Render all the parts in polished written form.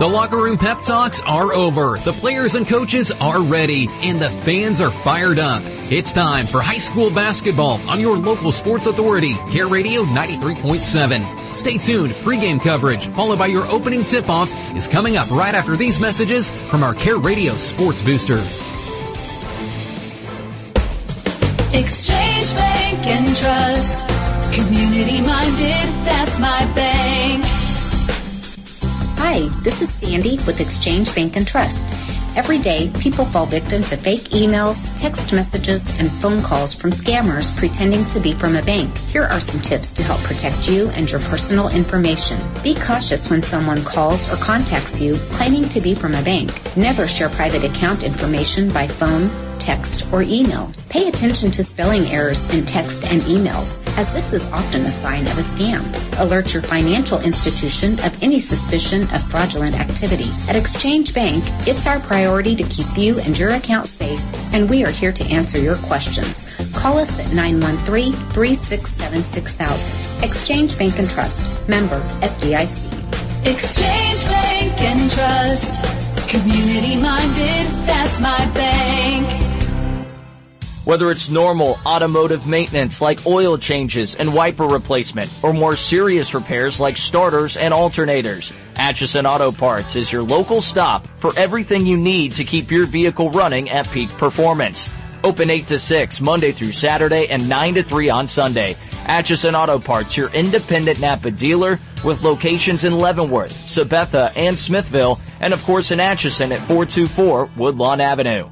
The locker room pep talks are over. The players and coaches are ready, and the fans are fired up. It's time for high school basketball on your local sports authority, Care Radio 93.7. Stay tuned. Pre-game coverage, followed by your opening tip-off, is coming up right after these messages from our Care Radio Sports Boosters. Exchange Bank and Trust. Community-minded, that's my bank. Hi, this is Sandy with Exchange Bank and Trust. Every day, people fall victim to fake emails, text messages, and phone calls from scammers pretending to be from a bank. Here are some tips to help protect you and your personal information. Be cautious when someone calls or contacts you claiming to be from a bank. Never share private account information by phone, text, or email. Pay attention to spelling errors in text and emails, as this is often a sign of a scam. Alert your financial institution of any suspicion of fraudulent activity. At Exchange Bank, it's our priority to keep you and your account safe, and we are here to answer your questions. Call us at 913-367-6000. Exchange Bank and Trust. Member FDIC. Exchange Bank and Trust. Community-minded, that's my bank. Whether it's normal automotive maintenance like oil changes and wiper replacement, or more serious repairs like starters and alternators, Atchison Auto Parts is your local stop for everything you need to keep your vehicle running at peak performance. Open 8 to 6 Monday through Saturday and 9 to 3 on Sunday. Atchison Auto Parts, your independent Napa dealer with locations in Leavenworth, Sabetha, and Smithville, and of course in Atchison at 424 Woodlawn Avenue.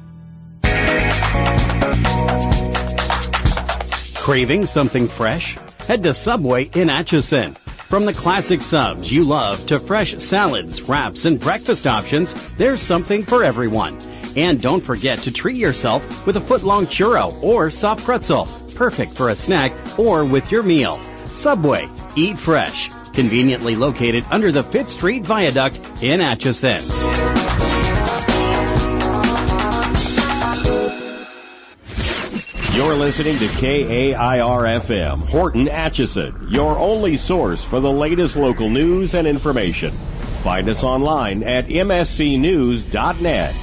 Craving something fresh? Head to Subway in Atchison. From the classic subs you love to fresh salads, wraps, and breakfast options, there's something for everyone. And don't forget to treat yourself with a foot-long churro or soft pretzel, perfect for a snack or with your meal. Subway, eat fresh. Conveniently located under the 5th Street Viaduct in Atchison. You're listening to KAIR-FM, Horton, Atchison, your only source for the latest local news and information. Find us online at mscnews.net.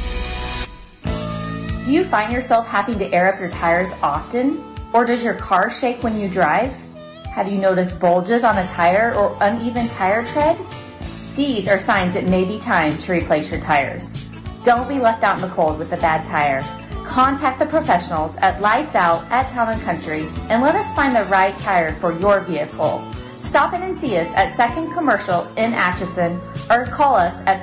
Do you find yourself having to air up your tires often? Or does your car shake when you drive? Have you noticed bulges on a tire or uneven tire tread? These are signs it may be time to replace your tires. Don't be left out in the cold with a bad tire. Contact the professionals at Lights Out at Town & Country and let us find the right tire for your vehicle. Stop in and see us at 2nd Commercial in Atchison or call us at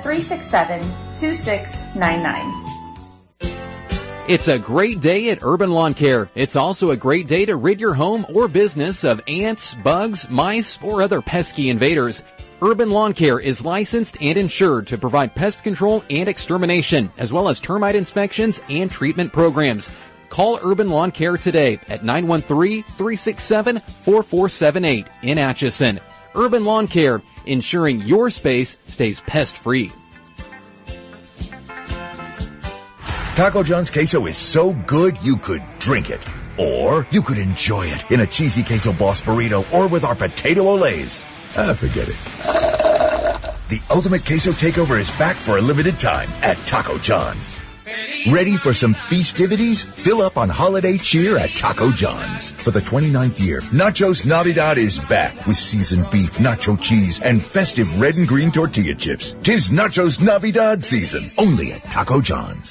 367-2699. It's a great day at Urban Lawn Care. It's also a great day to rid your home or business of ants, bugs, mice, or other pesky invaders. Urban Lawn Care is licensed and insured to provide pest control and extermination, as well as termite inspections and treatment programs. Call Urban Lawn Care today at 913-367-4478 in Atchison. Urban Lawn Care, ensuring your space stays pest-free. Taco John's queso is so good you could drink it. Or you could enjoy it in a cheesy queso boss burrito or with our potato olays. Forget it. The ultimate queso takeover is back for a limited time at Taco John's. Ready for some festivities? Fill up on holiday cheer at Taco John's. For the 29th year, Nachos Navidad is back with seasoned beef, nacho cheese, and festive red and green tortilla chips. 'Tis Nachos Navidad season, only at Taco John's.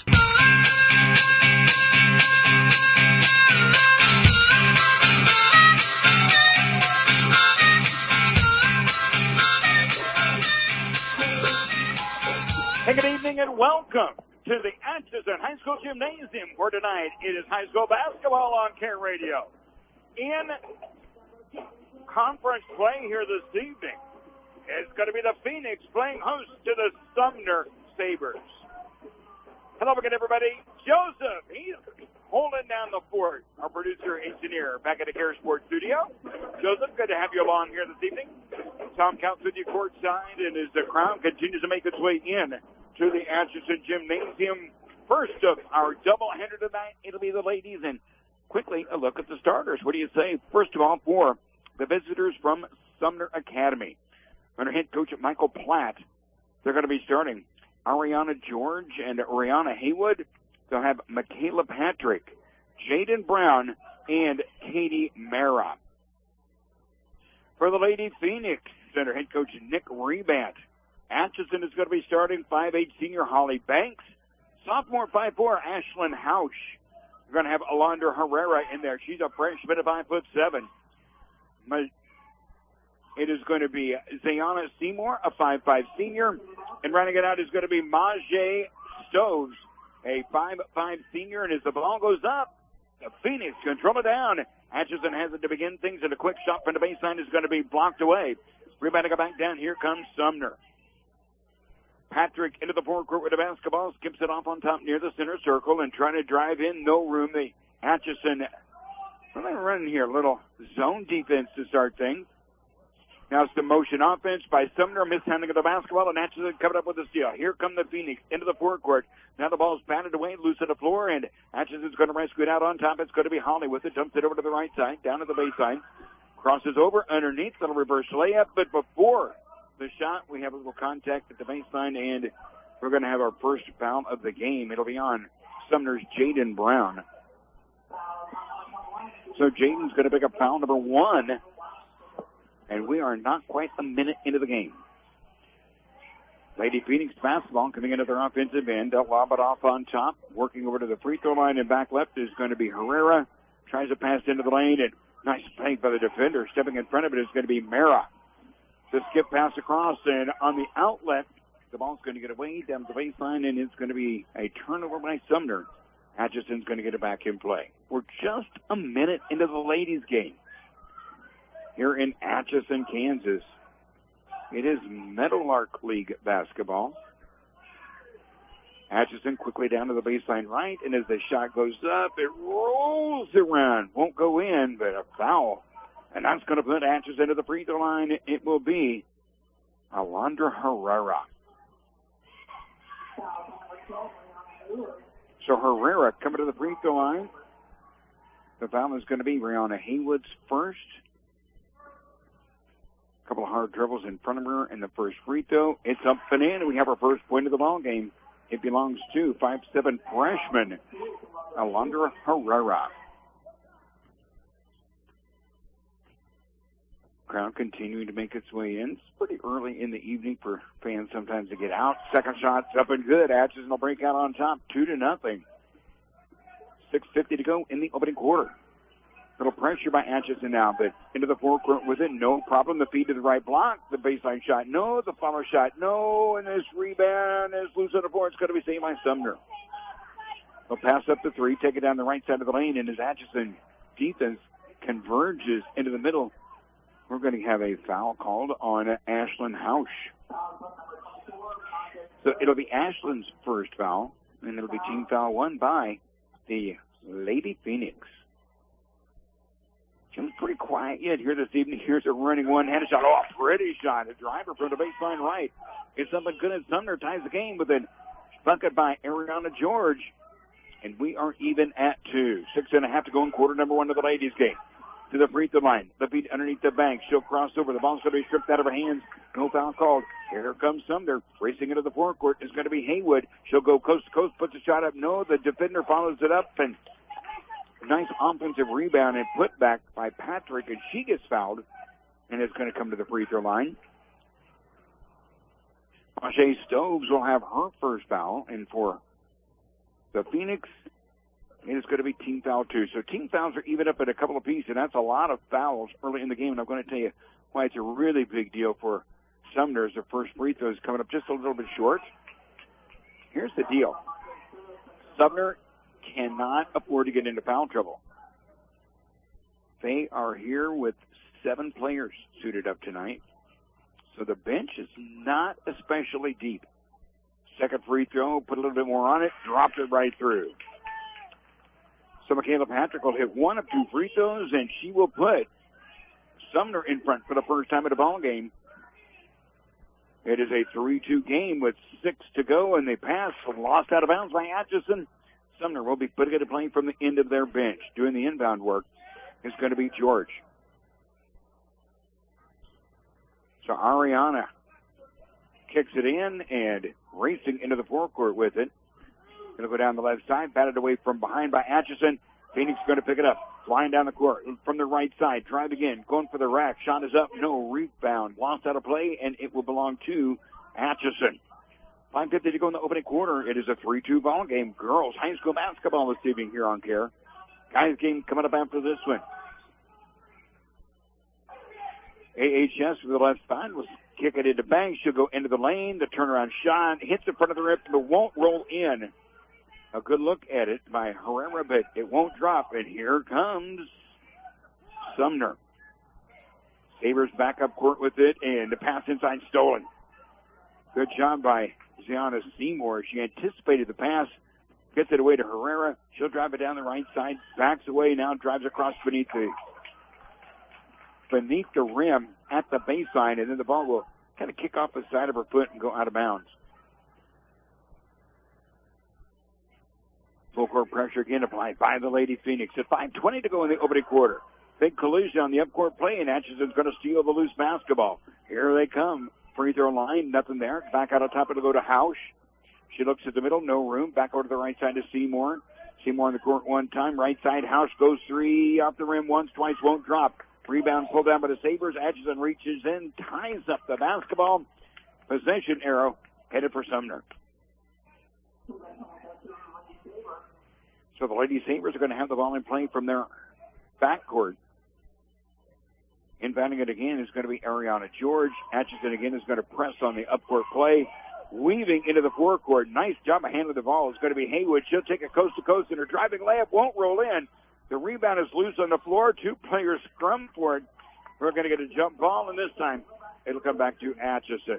Hey, good evening and welcome to the Atchison High School Gymnasium for tonight. It is high school basketball on Care Radio. In conference play here this evening, it's going to be the Phoenix playing host to the Sumner Sabres. Hello again, everybody. Joseph, he's holding down the fort. Our producer, engineer, back at the Care Sports Studio. Joseph, good to have you along here this evening. Tom Counts with you courtside, and as the crowd continues to make its way in to the Atchison Gymnasium. First of our doubleheader tonight, it'll be the ladies, and quickly a look at the starters. What do you say? First of all, for the visitors from Sumner Academy, under head coach Michael Platt, They're going to be starting Ariana George and Rihanna Haywood. They'll have Michaela Patrick, Jaden Brown, and Katie Mara. For the Lady Phoenix Center, head coach Nick Rebant. Atchison is going to be starting 5'8" senior Holly Banks. Sophomore 5'4" Ashlyn Hausch. We're going to have Alondra Herrera in there. She's a freshman at 5'7". It is going to be Zayana Seymour, a 5'5" senior. And running it out is going to be Majay Stoves, a 5'5" senior. And as the ball goes up, the Phoenix control it down. Atchison has it to begin things, and a quick shot from the baseline is going to be blocked away. Rebounding it back down. Here comes Sumner. Patrick into the forecourt with the basketball, skips it off on top near the center circle and trying to drive in. No room. The Atchison, what are they running here? A little zone defense to start things. Now it's the motion offense by Sumner, mishandling of the basketball, and Atchison covered up with a steal. Here come the Phoenix into the forecourt. Now the ball's batted away, loose on the floor, and Atchison's going to rescue it out on top. It's going to be Holly with it, dumps it over to the right side, down to the baseline, crosses over underneath, little reverse layup, but before the shot, we have a little contact at the baseline, and we're going to have our first foul of the game. It'll be on Sumner's Jaden Brown. So Jaden's going to pick up foul number 1, and we are not quite a minute into the game. Lady Phoenix basketball coming into their offensive end. They'll lob it off on top. Working over to the free throw line and back left is going to be Herrera. Tries to pass into the lane, and nice play by the defender. Stepping in front of it is going to be Mara. The skip pass across, and on the outlet, the ball's going to get away down the baseline, and it's going to be a turnover by Sumner. Atchison's going to get it back in play. We're just a minute into the ladies' game here in Atchison, Kansas. It is Meadowlark League basketball. Atchison quickly down to the baseline right, and as the shot goes up, it rolls around. Won't go in, but a foul. And that's going to put Atchison to the free throw line. It will be Alondra Herrera. So Herrera coming to the free throw line. The foul is going to be Rihanna Haywood's first. A couple of hard dribbles in front of her in the first free throw. It's up and in, and we have our first point of the ball game. It belongs to 5'7" freshman Alondra Herrera. Crowd continuing to make its way in. It's pretty early in the evening for fans sometimes to get out. Second shot's up and good. Atchison will break out on top, 2-0. 6:50 to go in the opening quarter. Little pressure by Atchison now, but into the forecourt with it, no problem. The feed to the right block, the baseline shot, no. The follow shot, no. And this rebound is loose on the floor. It's going to be saved by Sumner. They'll pass up the 3, take it down the right side of the lane, and as Atchison defense converges into the middle, we're going to have a foul called on Ashlyn Hausch. So it'll be Ashlyn's first foul, and it'll be team foul 1 by the Lady Phoenix. It's pretty quiet yet here this evening. Here's a running one-handed shot. Oh, pretty shot. A driver from the baseline right. It's something good as Sumner ties the game with a bucket by Ariana George. And we are even at 2. 6.5 to go in quarter number 1 of the ladies' game. To the free throw line. The feet underneath the bank. She'll cross over. The ball's going to be stripped out of her hands. No foul called. Here comes Sumner. Racing into the forecourt is going to be Haywood. She'll go coast to coast. Puts a shot up. No, the defender follows it up. And nice offensive rebound and put back by Patrick. And she gets fouled. And it's going to come to the free throw line. Majay Stoves will have her first foul. And for the Phoenix, it is going to be team foul 2. So team fouls are even up at a couple apiece, and that's a lot of fouls early in the game. And I'm going to tell you why it's a really big deal for Sumner as their first free throw is coming up just a little bit short. Here's the deal. Sumner cannot afford to get into foul trouble. They are here with 7 players suited up tonight. So the bench is not especially deep. Second free throw, put a little bit more on it, dropped it right through. So Michaela Patrick will hit 1 of 2 free throws, and she will put Sumner in front for the first time in the ball game. It is a 3-2 game with 6 to go, and they pass lost out of bounds by Atchison. Sumner will be putting it to play from the end of their bench. Doing the inbound work is going to be George. So Ariana kicks it in and racing into the forecourt with it. Going to go down the left side, batted away from behind by Atchison. Phoenix going to pick it up. Flying down the court from the right side. Drive again. Going for the rack. Shot is up. No rebound. Lost out of play, and it will belong to Atchison. 5:50 to go in the opening quarter. It is a 3-2 ball game. Girls high school basketball this evening here on CARE. Guys game coming up after this one. AHS with the left side will kick it into Banks. She'll go into the lane. The turnaround shot hits in front of the rim, but won't roll in. A good look at it by Herrera, but it won't drop. And here comes Sumner. Sabres back up court with it, and the pass inside stolen. Good job by Ziana Seymour. She anticipated the pass, gets it away to Herrera. She'll drive it down the right side, backs away now, drives across beneath the rim at the baseline, and then the ball will kind of kick off the side of her foot and go out of bounds. Full court pressure again applied by the Lady Phoenix. At 5:20 to go in the opening quarter. Big collision on the upcourt play, and Atchison's going to steal the loose basketball. Here they come. Free throw line, nothing there. Back out on top, it'll go to Hausch. She looks at the middle, no room. Back over to the right side to Seymour. Seymour on the court one time. Right side, Hausch goes three off the rim once, twice, won't drop. Rebound pulled down by the Sabres. Atchison reaches in, ties up the basketball. Possession arrow headed for Sumner. So the Lady Sabres are going to have the ball in play from their backcourt. Inbounding it again is going to be Ariana George. Atchison again is going to press on the upcourt play. Weaving into the forecourt. Nice job of handling the ball. It's going to be Haywood. She'll take it coast to coast, and her driving layup won't roll in. The rebound is loose on the floor. Two players scrum for it. We're going to get a jump ball, and this time it'll come back to Atchison.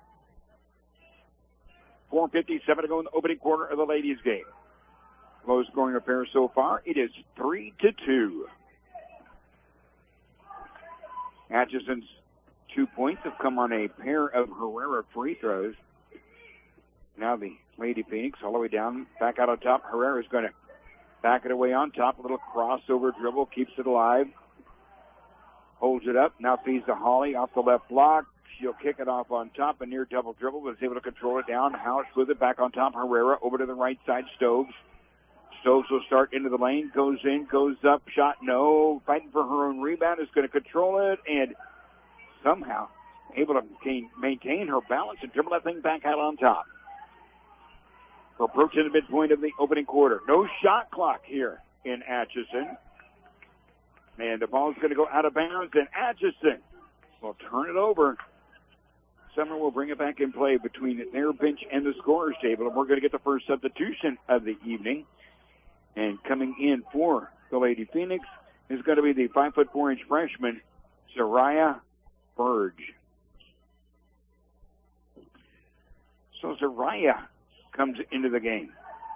4:57 to go in the opening quarter of the ladies' game. Low scoring affair so far. It is 3-2. Atchison's 2 points have come on a pair of Herrera free throws. Now the Lady Phoenix all the way down, back out on top. Herrera's going to back it away on top. A little crossover dribble, keeps it alive. Holds it up. Now feeds to Holly off the left block. She'll kick it off on top. A near double dribble, but is able to control it down. Hausch with it back on top. Herrera over to the right side. Stokes. Stokes will start into the lane. Goes in, goes up. Shot no. Fighting for her own rebound. Is going to control it and somehow able to maintain her balance and dribble that thing back out on top. We're approaching the midpoint of the opening quarter. No shot clock here in Atchison. And the ball's going to go out of bounds, and Atchison will turn it over. Summer will bring it back in play between their bench and the scorer's table, and we're going to get the first substitution of the evening. And coming in for the Lady Phoenix is going to be the 5'4" freshman, Zariah Burge. So Zariah comes into the game.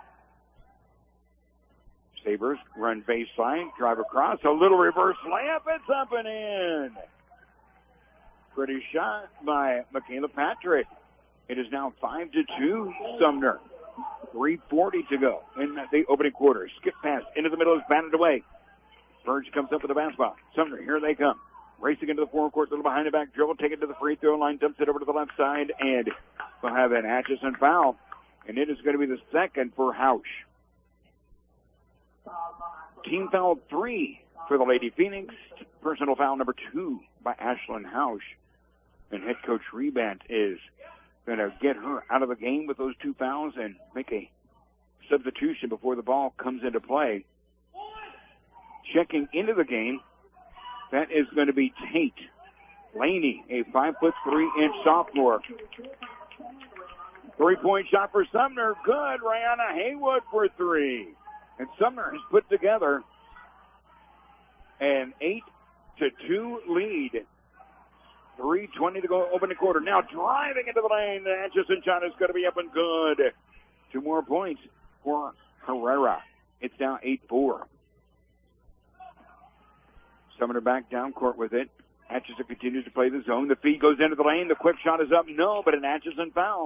Sabres run baseline, drive across, a little reverse layup, it's up and in. Pretty shot by Michaela Patrick. It is now 5-2 Sumner. 3:40 to go in the opening quarter. Skip pass into the middle is batted away. Burge comes up with the basketball. Sumner, here they come. Racing into the forecourt, little behind the back dribble, take it to the free throw line, dumps it over to the left side, and we'll have an Atchison foul. And it is going to be the second for Hausch. Team foul 3 for the Lady Phoenix. Personal foul number 2 by Ashlyn Hausch. And head coach Rebant is going to get her out of the game with those 2 fouls and make a substitution before the ball comes into play. Checking into the game, that is going to be Tate Laney, a 5'3" sophomore. 3-point shot for Sumner. Good. Rihanna Haywood for 3. And Sumner has put together an 8-2 lead. 3:20 to go opening quarter. Now driving into the lane. The Atchison shot is going to be up and good. 2 more points for Herrera. It's now 8-4. Sumner back down court with it. Atchison continues to play the zone. The feed goes into the lane. The quick shot is up. No, but an Atchison foul.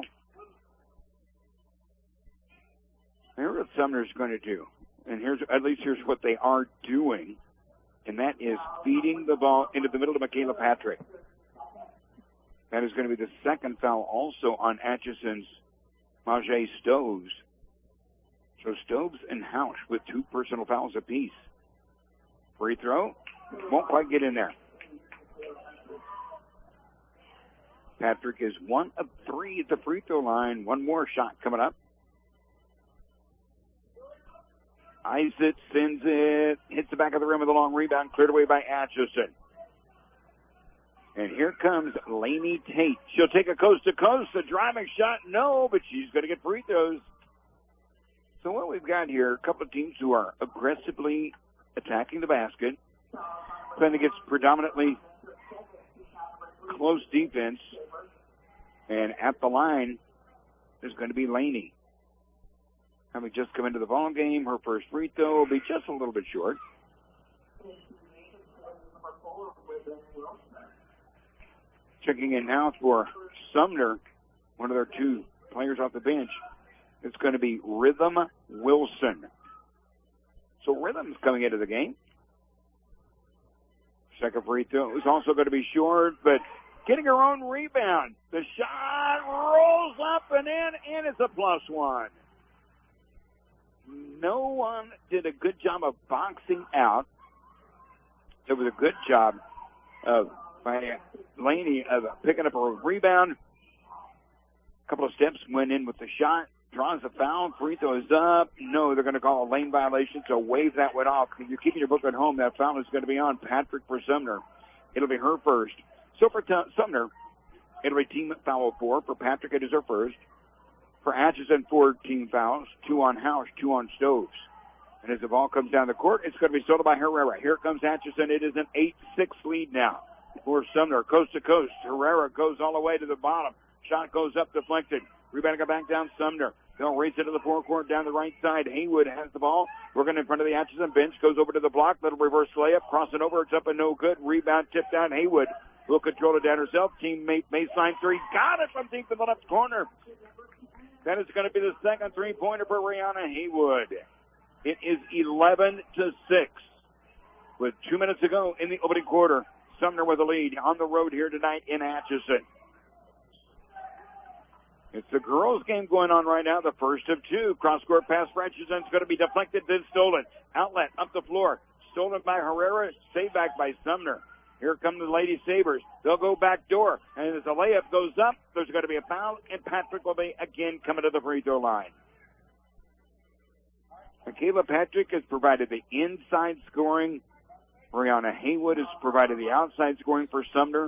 Here's what Sumner's going to do. And here's what they are doing. And that is feeding the ball into the middle to Michaela Patrick. That is going to be the second foul also on Atchison's Majay Stoves. So Stoves and Housh with 2 personal fouls apiece. Free throw. Won't quite get in there. Patrick is 1 of 3 at the free throw line. One more shot coming up. Eyes it, sends it, hits the back of the rim with a long rebound, cleared away by Atchison. And here comes Lainey Tate. She'll take a coast-to-coast. The driving shot, no, but she's going to get free throws. So what we've got here, a couple of teams who are aggressively attacking the basket, playing against predominantly close defense. And at the line is going to be Lainey. Having just come into the ball game, her first free throw will be just a little bit short. Checking in now for Sumner, one of their 2 players off the bench. It's going to be Rhythm Wilson. So Rhythm's coming into the game. Second free throw is also going to be short, but getting her own rebound. The shot rolls up and in, and it's a +1. No one did a good job of boxing out. It was a good job by Laney of picking up a rebound. A couple of steps, went in with the shot, draws the foul, free throw is up. No, they're going to call a lane violation, so wave that one off. If you're keeping your book at home, that foul is going to be on Patrick for Sumner. It'll be her first. So for Sumner, it'll be team foul of 4. For Patrick, it is her first. For Atchison, 4 team fouls, 2 on Housh, 2 on Stoves. And as the ball comes down the court, it's going to be stolen by Herrera. Here comes Atchison. It is an 8-6 lead now for Sumner. Coast to coast. Herrera goes all the way to the bottom. Shot goes up, deflected. Rebound got back down Sumner. They'll race it to the forecourt down the right side. Haywood has the ball. Working in front of the Atchison bench. Goes over to the block. Little reverse layup. Crossing over. It's up and no good. Rebound tipped down. Haywood will control it down herself. Teammate baseline 3. Got it from deep in the left corner. That is going to be the second 3-pointer for Rihanna Haywood. It is 11-6. With 2 minutes to go in the opening quarter, Sumner with a lead on the road here tonight in Atchison. It's the girls' game going on right now, the first of 2. Cross-court pass for Atchison. It's going to be deflected, then stolen. Outlet up the floor. Stolen by Herrera. Saved back by Sumner. Here come the Lady Sabres. They'll go back door. And as the layup goes up, there's going to be a foul, and Patrick will be again coming to the free throw line. Michaela Patrick has provided the inside scoring. Brianna Haywood has provided the outside scoring for Sumner.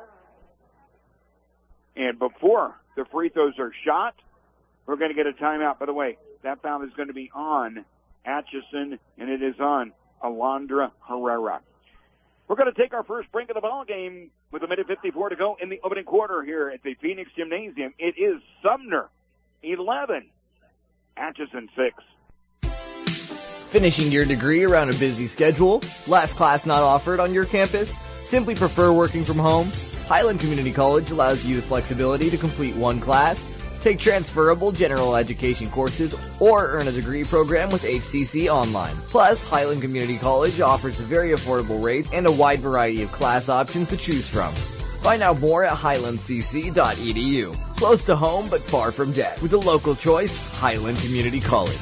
And before the free throws are shot, we're going to get a timeout. By the way, that foul is going to be on Atchison, and it is on Alondra Herrera. We're going to take our first break of the ball game with a minute 54 to go in the opening quarter here at the Phoenix Gymnasium. It is Sumner 11, Atchison 6. Finishing your degree around a busy schedule? Last class not offered on your campus? Simply prefer working from home? Highland Community College allows you the flexibility to complete 1 class, take transferable general education courses, or earn a degree program with HCC Online. Plus, Highland Community College offers very affordable rates and a wide variety of class options to choose from. Find out more at highlandcc.edu. Close to home but far from debt. With a local choice, Highland Community College.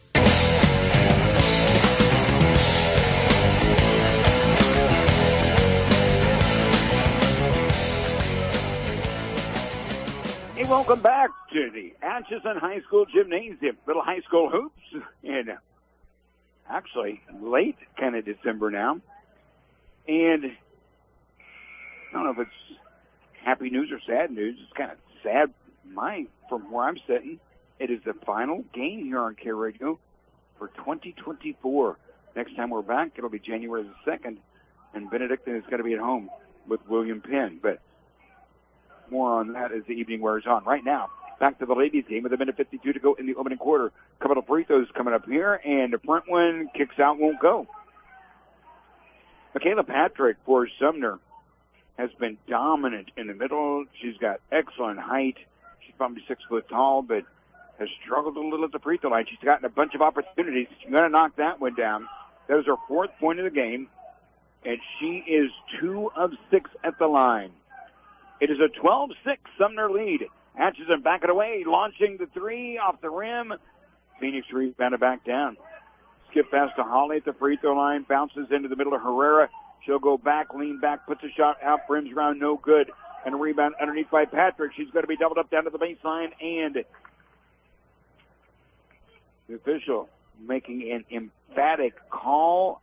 Welcome back to the Atchison High School Gymnasium. Little high school hoops, and actually late kind of December now. And I don't know if it's happy news or sad news. It's kind of sad from where I'm sitting. It is the final game here on K Radio for 2024. Next time we're back, it'll be January the 2nd, and Benedictine is going to be at home with William Penn. But more on that as the evening wears on. Right now, back to the ladies' game with a minute 52 to go in the opening quarter. A couple of free throws coming up here, and the front one kicks out, won't go. Michaela Patrick for Sumner has been dominant in the middle. She's got excellent height. She's probably 6 foot tall, but has struggled a little at the free throw line. She's gotten a bunch of opportunities. She's going to knock that one down. That was her 4th point of the game, and she is 2 of 6 at the line. It is a 12-6 Sumner lead. Atchison back it away, launching the three off the rim. Phoenix rebounded back down. Skip pass to Holly at the free throw line, bounces into the middle of Herrera. She'll go back, lean back, puts a shot out, brims around, no good. And a rebound underneath by Patrick. She's going to be doubled up down to the baseline, and the official making an emphatic call.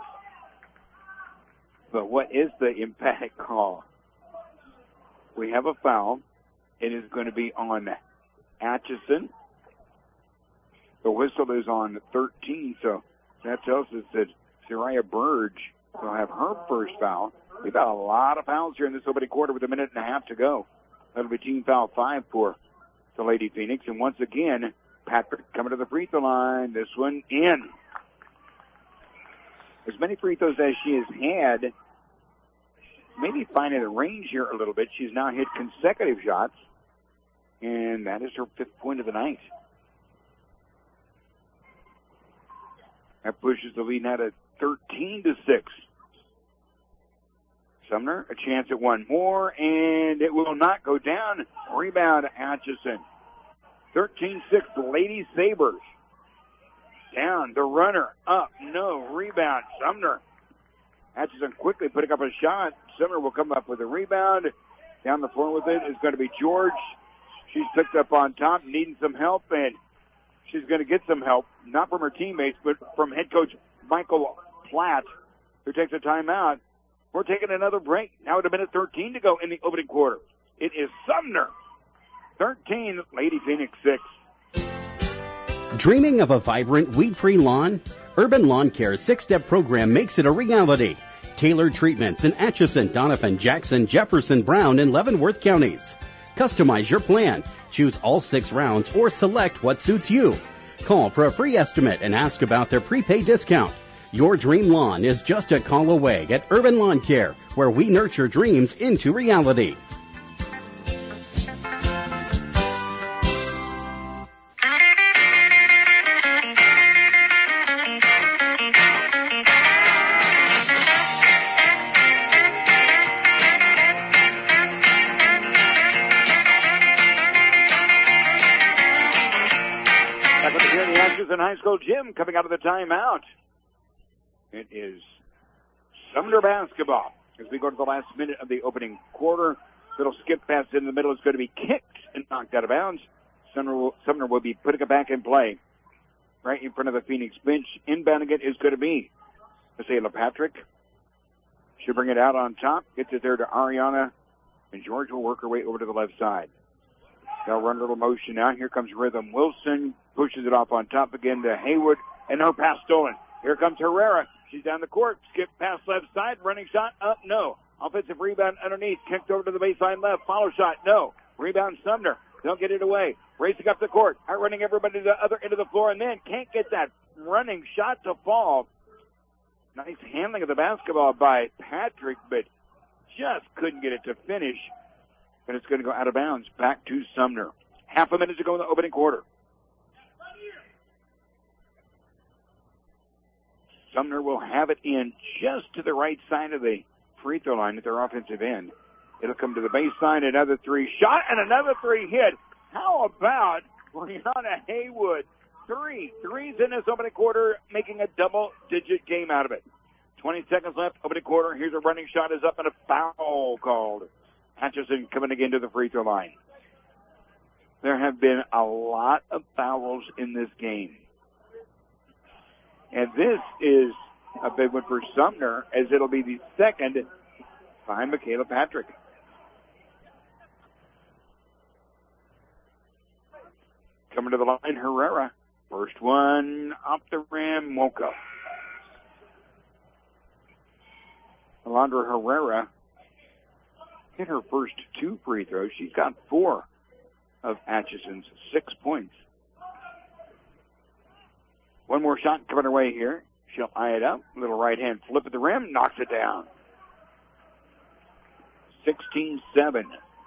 But what is the emphatic call? We have a foul. It is going to be on Atchison. The whistle is on 13, so that tells us that Zariah Burge will have her first foul. We've got a lot of fouls here in this opening quarter with a minute and a half to go. That'll be team foul 5 for the Lady Phoenix. And once again, Patrick coming to the free throw line. This one in. As many free throws as she has had, maybe finding the range here a little bit. She's now hit consecutive shots, and that is her 5th point of the night. That pushes the lead now to 13-6. Sumner, a chance at one more, and it will not go down. Rebound, Atchison. 13-6, Lady Sabres. Down, the runner, up, no, rebound, Sumner. Atchison quickly putting up a shot. Sumner will come up with a rebound. Down the floor with it is going to be George. She's picked up on top, needing some help, and she's going to get some help, not from her teammates, but from head coach Michael Platt, who takes a timeout. We're taking another break. Now with a minute 13 to go in the opening quarter. It is Sumner 13, Lady Phoenix 6. Dreaming of a vibrant, weed-free lawn? Urban Lawn Care's 6-step program makes it a reality. Tailored treatments in Atchison, Donovan, Jackson, Jefferson, Brown, and Leavenworth counties. Customize your plan. Choose all 6 rounds or select what suits you. Call for a free estimate and ask about their prepaid discount. Your dream lawn is just a call away at Urban Lawn Care, where we nurture dreams into reality. High School gym coming out of the timeout. It is Sumner basketball as we go to the last minute of the opening quarter. Little skip pass in the middle is going to be kicked and knocked out of bounds. Sumner will be putting it back in play right in front of the Phoenix bench. Inbounding it is going to be Michaela Patrick. She'll bring it out on top, gets it there to Ariana, and George will work her way over to the left side. They'll run a little motion now. Here comes Rhythm Wilson. Pushes it off on top again to Haywood. And no pass stolen. Here comes Herrera. She's down the court. Skip pass left side. Running shot up. No. Offensive rebound underneath. Kicked over to the baseline left. Follow shot. No. Rebound Sumner. Don't get it away. Racing up the court. Outrunning everybody to the other end of the floor. And then can't get that running shot to fall. Nice handling of the basketball by Patrick, but just couldn't get it to finish. And it's going to go out of bounds. Back to Sumner. Half a minute to go in the opening quarter. Sumner will have it in just to the right side of the free throw line at their offensive end. It'll come to the baseline. Another 3 shot and another 3 hit. How about Brianna Haywood? 3 threes in this opening quarter, making a double-digit game out of it. 20 seconds left, opening quarter. Here's a running shot is up and a foul called. Atchison coming again to the free throw line. There have been a lot of fouls in this game. And this is a big one for Sumner, as it'll be the second by Michaela Patrick. Coming to the line, Herrera. First one off the rim, won't go. Alondra Herrera hit her first 2 free throws. She's got 4 of Atchison's 6 points. One more shot coming her way here. She'll eye it up. Little right hand flip at the rim. Knocks it down. 16-7.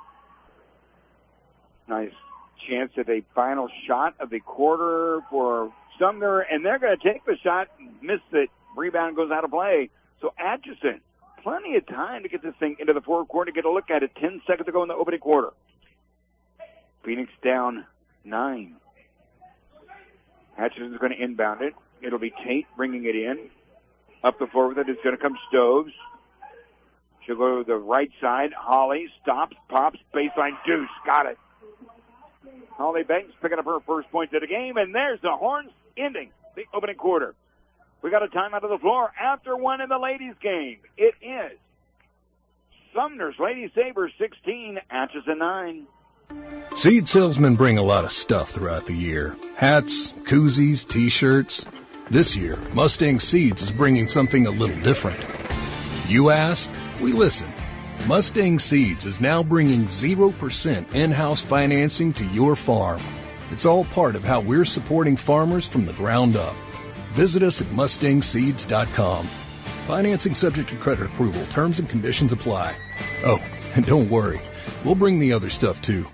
Nice chance at a final shot of the quarter for Sumner. And they're going to take the shot. Miss it. Rebound goes out of play. So Atchison plenty of time to get this thing into the fourth quarter, get a look at it. 10 seconds to go in the opening quarter. Phoenix down 9. Atchison's going to inbound it. It'll be Tate bringing it in. Up the floor with it is going to come Stoves. She'll go to the right side. Holly stops, pops, baseline, deuce. Got it. Holly Banks picking up her first point of the game, and there's the horns ending the opening quarter. We got a timeout of the floor after one in the ladies' game. It is Sumner's Lady Sabres 16, Atchison 9. Seed salesmen bring a lot of stuff throughout the year. Hats, koozies, T-shirts. This year, Mustang Seeds is bringing something a little different. You ask, we listen. Mustang Seeds is now bringing 0% in-house financing to your farm. It's all part of how we're supporting farmers from the ground up. Visit us at mustangseeds.com. Financing subject to credit approval. Terms and conditions apply. Oh, and don't worry. We'll bring the other stuff too.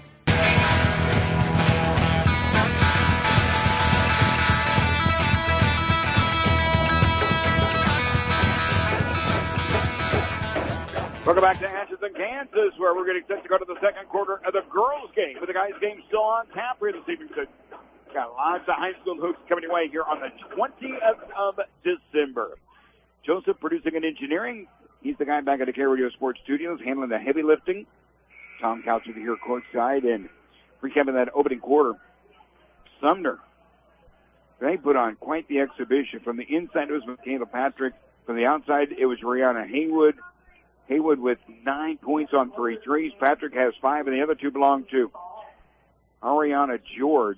Welcome back to Atchison, Kansas, where we're getting set to go to the second quarter of the girls' game. But the guys' game still on tap here this evening. So got lots of high school hoops coming your way here on the 20th of December. Joseph producing and engineering. He's the guy back at the K Radio Sports Studios handling the heavy lifting. Tom Couch over here courtside and recapping that opening quarter. Sumner, they put on quite the exhibition. From the inside, it was Michaela Patrick. From the outside, it was Rihanna Haywood. Haywood with 9 points on 3 threes. Patrick has 5, and the other 2 belong to Ariana George.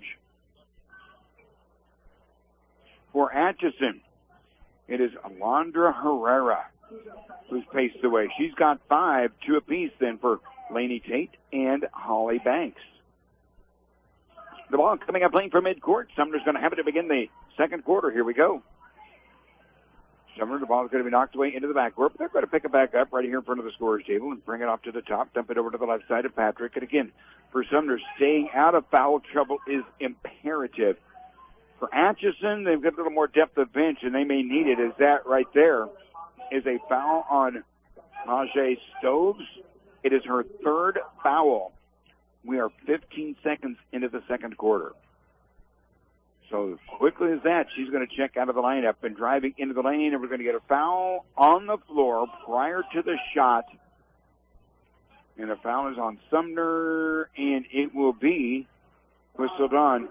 For Atchison, it is Alondra Herrera who's paced the way. She's got 5, 2 apiece then for Lainey Tate and Holly Banks. The ball coming up playing from midcourt. Sumner's going to have it to begin the second quarter. Here we go. Sumner, the ball is going to be knocked away into the backcourt, but they're going to pick it back up right here in front of the scorer's table and bring it off to the top, dump it over to the left side of Patrick. And again, for Sumner, staying out of foul trouble is imperative. For Atchison, they've got a little more depth of bench, and they may need it, as that right there is a foul on Majay Stoves. It is her 3rd foul. We are 15 seconds into the second quarter. So quickly as that, she's going to check out of the lineup and driving into the lane, and we're going to get a foul on the floor prior to the shot. And the foul is on Sumner, and it will be whistled on.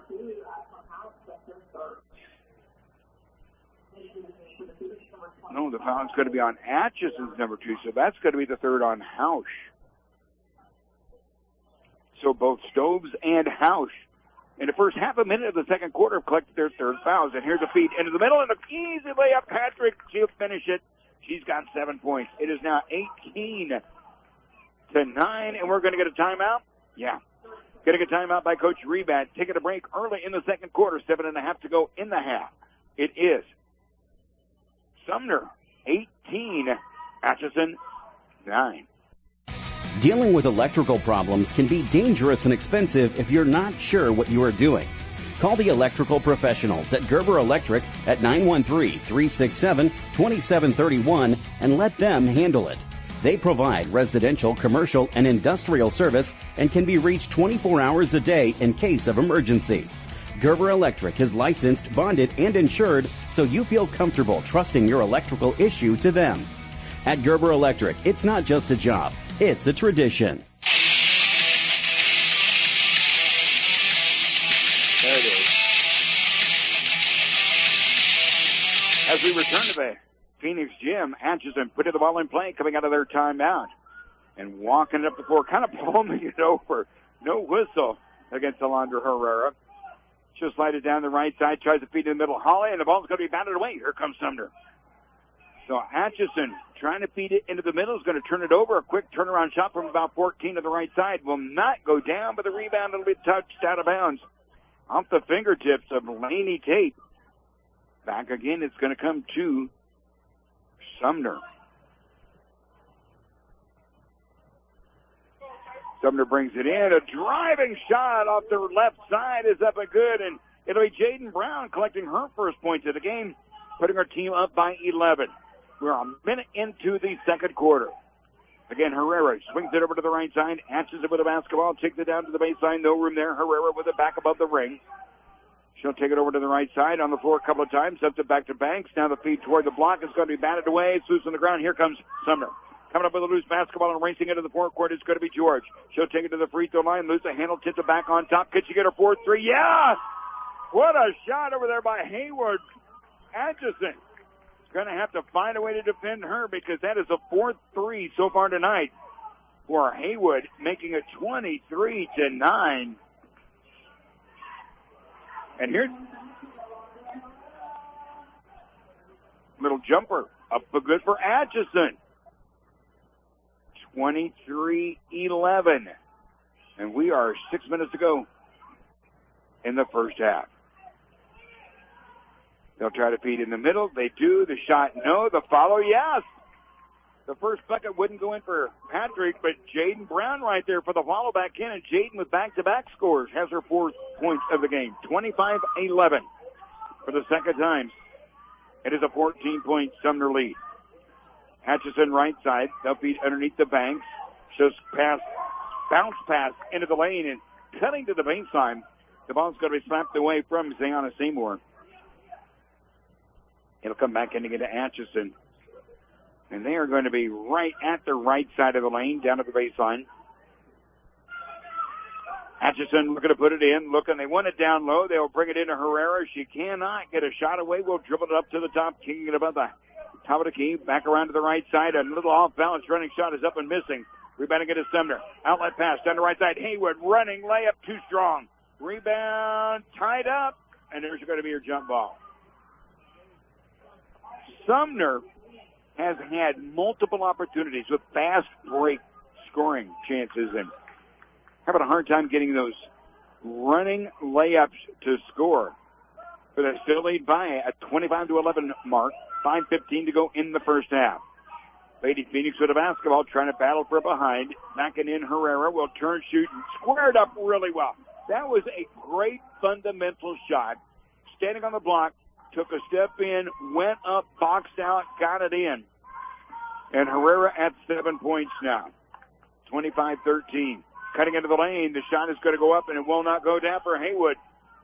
No, the foul is going to be on Atchison's number 2, so that's going to be the 3rd on Hausch. So both Stoves and Hausch in the first half a minute of the second quarter have collected their 3rd fouls. And here's a feed into the middle and an easy layup. Patrick, she'll finish it. She's got 7 points. It is now 18-9, and we're going to get a timeout. Yeah. Going to get a timeout by Coach Rebat. Taking a break early in the second quarter. 7.5 to go in the half. It is Sumner 18, Atchison 9. Dealing with electrical problems can be dangerous and expensive if you're not sure what you are doing. Call the electrical professionals at Gerber Electric at 913-367-2731 and let them handle it. They provide residential, commercial, and industrial service and can be reached 24 hours a day in case of emergency. Gerber Electric is licensed, bonded, and insured, so you feel comfortable trusting your electrical issue to them. At Gerber Electric, it's not just a job, it's a tradition. There it is. As we return to the Phoenix gym, Atchison putting the ball in play, coming out of their timeout and walking it up the floor, kind of palming it over. No whistle against Alondra Herrera. She'll slide it down the right side, tries to feed in the middle. Holly, and the ball's going to be batted away. Here comes Sumner. So Atchison trying to feed it into the middle, is going to turn it over. A quick turnaround shot from about 14 to the right side. Will not go down, but the rebound will be touched out of bounds off the fingertips of Lainey Tate. Back again, it's going to come to Sumner. Sumner brings it in. A driving shot off the left side is up and good, and it'll be Jaden Brown collecting her first points of the game, putting her team up by 11. We're a minute into the second quarter. Again, Herrera swings it over to the right side, hatches it with a basketball, takes it down to the baseline, no room there. Herrera with it back above the ring. She'll take it over to the right side, on the floor a couple of times, sets it back to Banks. Now the feed toward the block is going to be batted away. It's loose on the ground. Here comes Sumner. Coming up with a loose basketball and racing into the forecourt is going to be George. She'll take it to the free throw line, lose the handle, tips it back on top. Could she get her 4-3? Yeah! What a shot over there by Hayward. Atchison going to have to find a way to defend her because that is a 4-3 so far tonight for Haywood, making it 23-9. And here's little jumper up for good for Atchison. 23-11. And we are 6 minutes to go in the first half. They'll try to feed in the middle. They do. The shot, no. The follow, yes. The first bucket wouldn't go in for Patrick, but Jaden Brown right there for the follow back in. And Jaden with back-to-back scores has her 4th points of the game. 25-11 for the second time. It is a 14-point Sumner lead. Atchison right side. They'll feed underneath the Banks. Just bounce pass into the lane and cutting to the baseline. The ball's going to be slapped away from Zayana Seymour. It'll come back in to get to Atchison. And they are going to be right at the right side of the lane, down to the baseline. Atchison looking to put it in, looking. They want it down low. They'll bring it into Herrera. She cannot get a shot away. We'll dribble it up to the top, kicking it above the top of the key. Back around to the right side. A little off-balance running shot is up and missing. Rebounding it is Sumner. Outlet pass down the right side. Haywood running, layup too strong. Rebound tied up, and there's going to be your jump ball. Sumner has had multiple opportunities with fast break scoring chances and having a hard time getting those running layups to score. But they still lead by a 25-11 mark. 5:15 to go in the first half. Lady Phoenix with a basketball, trying to battle for behind. Backing in Herrera will turn, shoot, and squared up really well. That was a great fundamental shot. Standing on the block, took a step in, went up, boxed out, got it in. And Herrera at 7 points now. 25-13. Cutting into the lane. The shot is going to go up, and it will not go down for Haywood.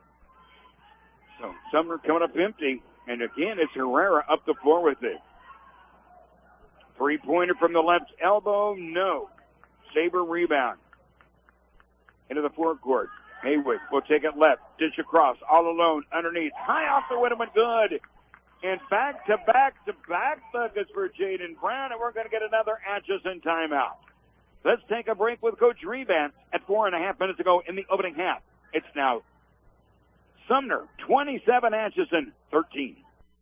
So Sumner coming up empty. And again, it's Herrera up the floor with it. Three-pointer from the left elbow. No. Saber rebound. Into the forecourt. Haywood will take it left. Dish across. All alone. Underneath. High off the window and good. And back-to-back buckets for Jaden Brown. And we're going to get another Atchison timeout. Let's take a break with Coach Reban at 4.5 minutes to go in the opening half. It's now Sumner 27, Atchison 13.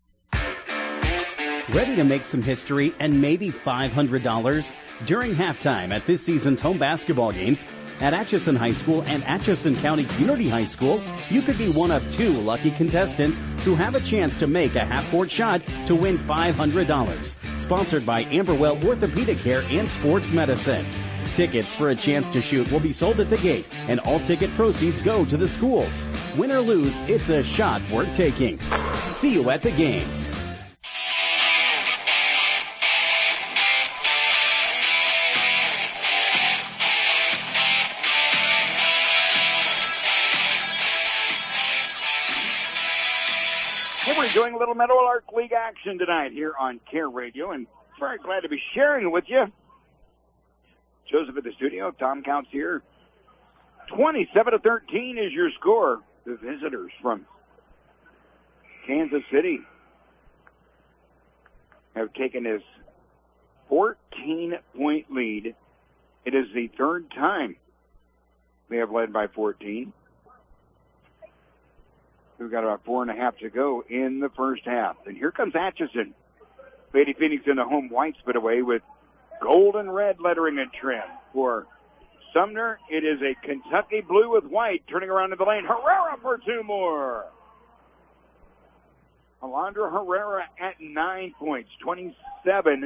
Ready to make some history and maybe $500? During halftime at this season's home basketball games at Atchison High School and Atchison County Community High School, you could be one of 2 lucky contestants who have a chance to make a half-court shot to win $500. Sponsored by Amberwell Orthopedic Care and Sports Medicine. Tickets for a chance to shoot will be sold at the gate, and all ticket proceeds go to the schools. Win or lose, it's a shot worth taking. See you at the game. We're enjoying a little Meadowlark League action tonight here on Care Radio, and very glad to be sharing it with you. Joseph at the studio. Tom Counts here. 27-13 is your score. The visitors from Kansas City have taken this 14-point lead. It is the third time they have led by 14. We've got about 4.5 to go in the first half. And here comes Atchison. Lady Phoenix in the home white spit away with gold and red lettering and trim. For Sumner, it is a Kentucky blue with white turning around to the lane. Herrera for 2 more. Alondra Herrera at 9 points, 27-15.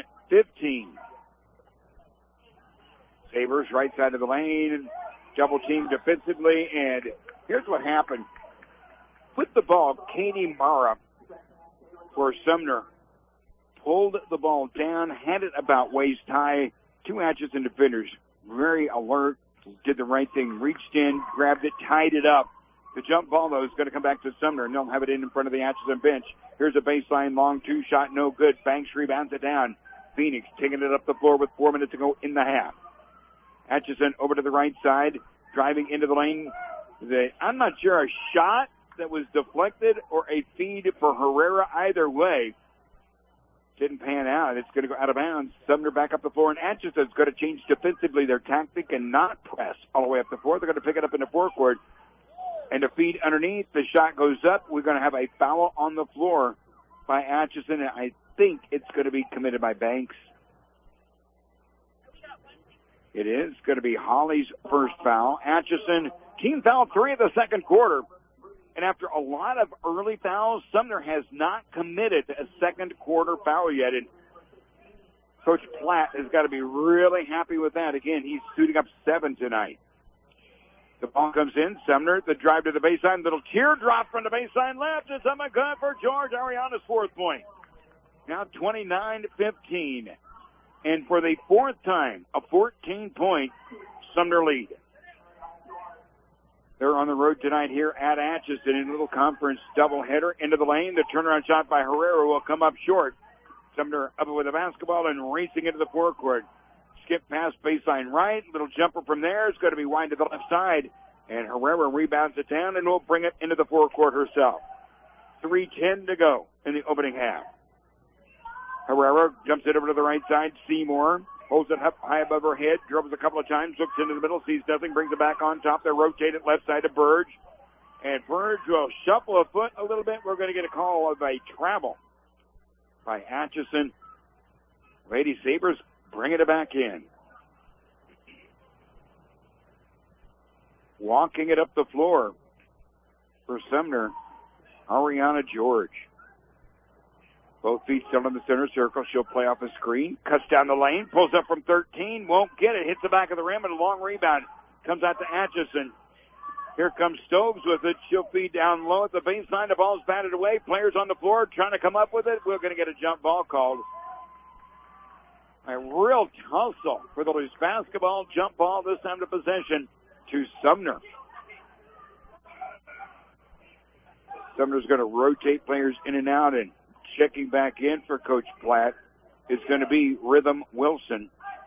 Sabres right side of the lane, double team defensively, and here's what happened. With the ball, Katie Mara for Sumner pulled the ball down, had it about waist high. Two Atchison defenders, very alert, did the right thing, reached in, grabbed it, tied it up. The jump ball, though, is going to come back to Sumner, and they'll have it in front of the Atchison bench. Here's a baseline long two-shot, no good. Banks rebounds it down. Phoenix taking it up the floor with 4 minutes to go in the half. Atchison over to the right side, driving into the lane. I'm not sure, a shot that was deflected or a feed for Herrera. Either way, didn't pan out. It's going to go out of bounds. Sumner back up the floor, and Atchison's going to change defensively their tactic and not press all the way up the floor. They're going to pick it up in the forecourt. And a feed underneath. The shot goes up. We're going to have a foul on the floor by Atchison, and I think it's going to be committed by Banks. It is going to be Holly's first foul. Atchison, team foul 3 of the second quarter. And after a lot of early fouls, Sumner has not committed a second quarter foul yet. And Coach Platt has got to be really happy with that. Again, he's shooting up 7 tonight. The ball comes in. Sumner, the drive to the baseline. Little teardrop from the baseline left. It's up and good for George Ariana's 4th point. Now 29-15. And for the 4th time, a 14-point Sumner lead. They're on the road tonight here at Atchison in a little conference doubleheader. Into the lane. The turnaround shot by Herrera will come up short. Sumner up with the basketball and racing into the forecourt. Skip past baseline right. Little jumper from there. It's going to be wide to the left side. And Herrera rebounds it down and will bring it into the forecourt herself. 3:10 to go in the opening half. Herrera jumps it over to the right side. Seymour holds it up high above her head. Dribbles a couple of times. Looks into the middle. Sees nothing. Brings it back on top. They rotate it left side to Burge. And Burge will shuffle a foot a little bit. We're going to get a call of a travel by Atchison. Lady Sabres bringing it back in. Walking it up the floor for Sumner, Ariana George. Both feet still in the center circle. She'll play off the screen. Cuts down the lane. Pulls up from 13. Won't get it. Hits the back of the rim and a long rebound. Comes out to Atchison. Here comes Stokes with it. She'll feed down low at the baseline. The ball's batted away. Players on the floor trying to come up with it. We're going to get a jump ball called. A real tussle for the loose basketball. Jump ball this time to possession to Sumner. Sumner's going to rotate players in and out, and checking back in for Coach Platt is going to be Rhythm Wilson.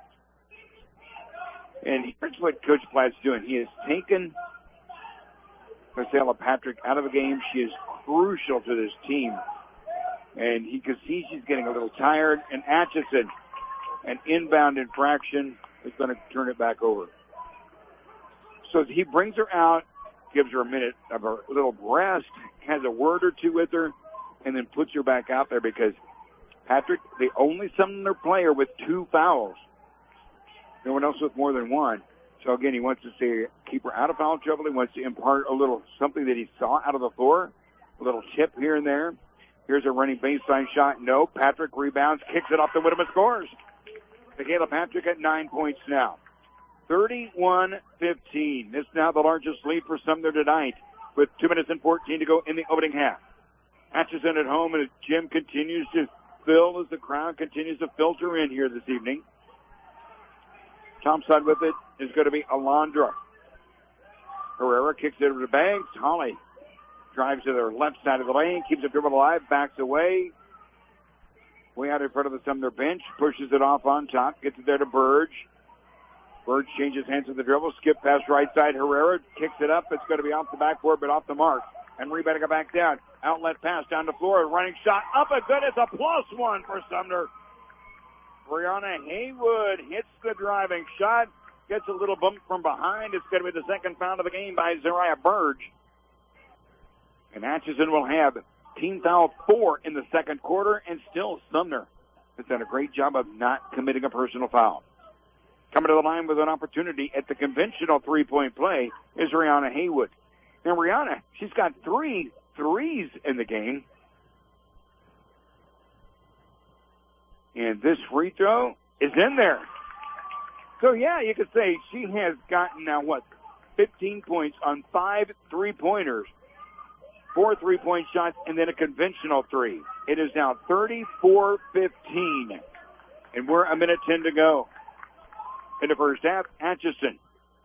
And here's what Coach Platt's doing. He has taken Marcella Patrick out of the game. She is crucial to this team. And he can see she's getting a little tired. And Atchison, an inbound infraction, is going to turn it back over. So he brings her out, gives her a minute of a little rest, has a word or two with her, and then puts her back out there because Patrick, the only Sumner player with 2 fouls. No one else with more than 1. So again, he wants to say, keep her out of foul trouble. He wants to impart a little something that he saw out of the floor, a little tip here and there. Here's a running baseline shot. No. Patrick rebounds, kicks it off the Whitman, scores. Michaela Patrick at 9 points now. 31-15. This is now the largest lead for Sumner tonight with 2 minutes and 14 to go in the opening half. Atchison at home, and the gym continues to fill as the crowd continues to filter in here this evening. Topside with it is going to be Alondra. Herrera kicks it over to Banks. Holly drives to their left side of the lane, keeps the dribble alive, backs away. Way out in front of the Sumner bench, pushes it off on top, gets it there to Burge. Burge changes hands of the dribble, skip past right side. Herrera kicks it up. It's going to be off the backboard, but off the mark. And rebounding it back down. Outlet pass down the floor. Running shot up and good. It's a +1 for Sumner. Brianna Haywood hits the driving shot. Gets a little bump from behind. It's going to be the second foul of the game by Zariah Burge. And Atchison will have team foul 4 in the second quarter. And still Sumner has done a great job of not committing a personal foul. Coming to the line with an opportunity at the conventional three-point play is Rihanna Haywood. Now, Rihanna, she's got 3 threes in the game. And this free throw is in there. So, yeah, you could say she has gotten now, 15 points on 5 3-pointers, 4 3-point shots, and then a conventional 3. It is now 34-15, and we're a minute 10 to go. In the first half, Atchison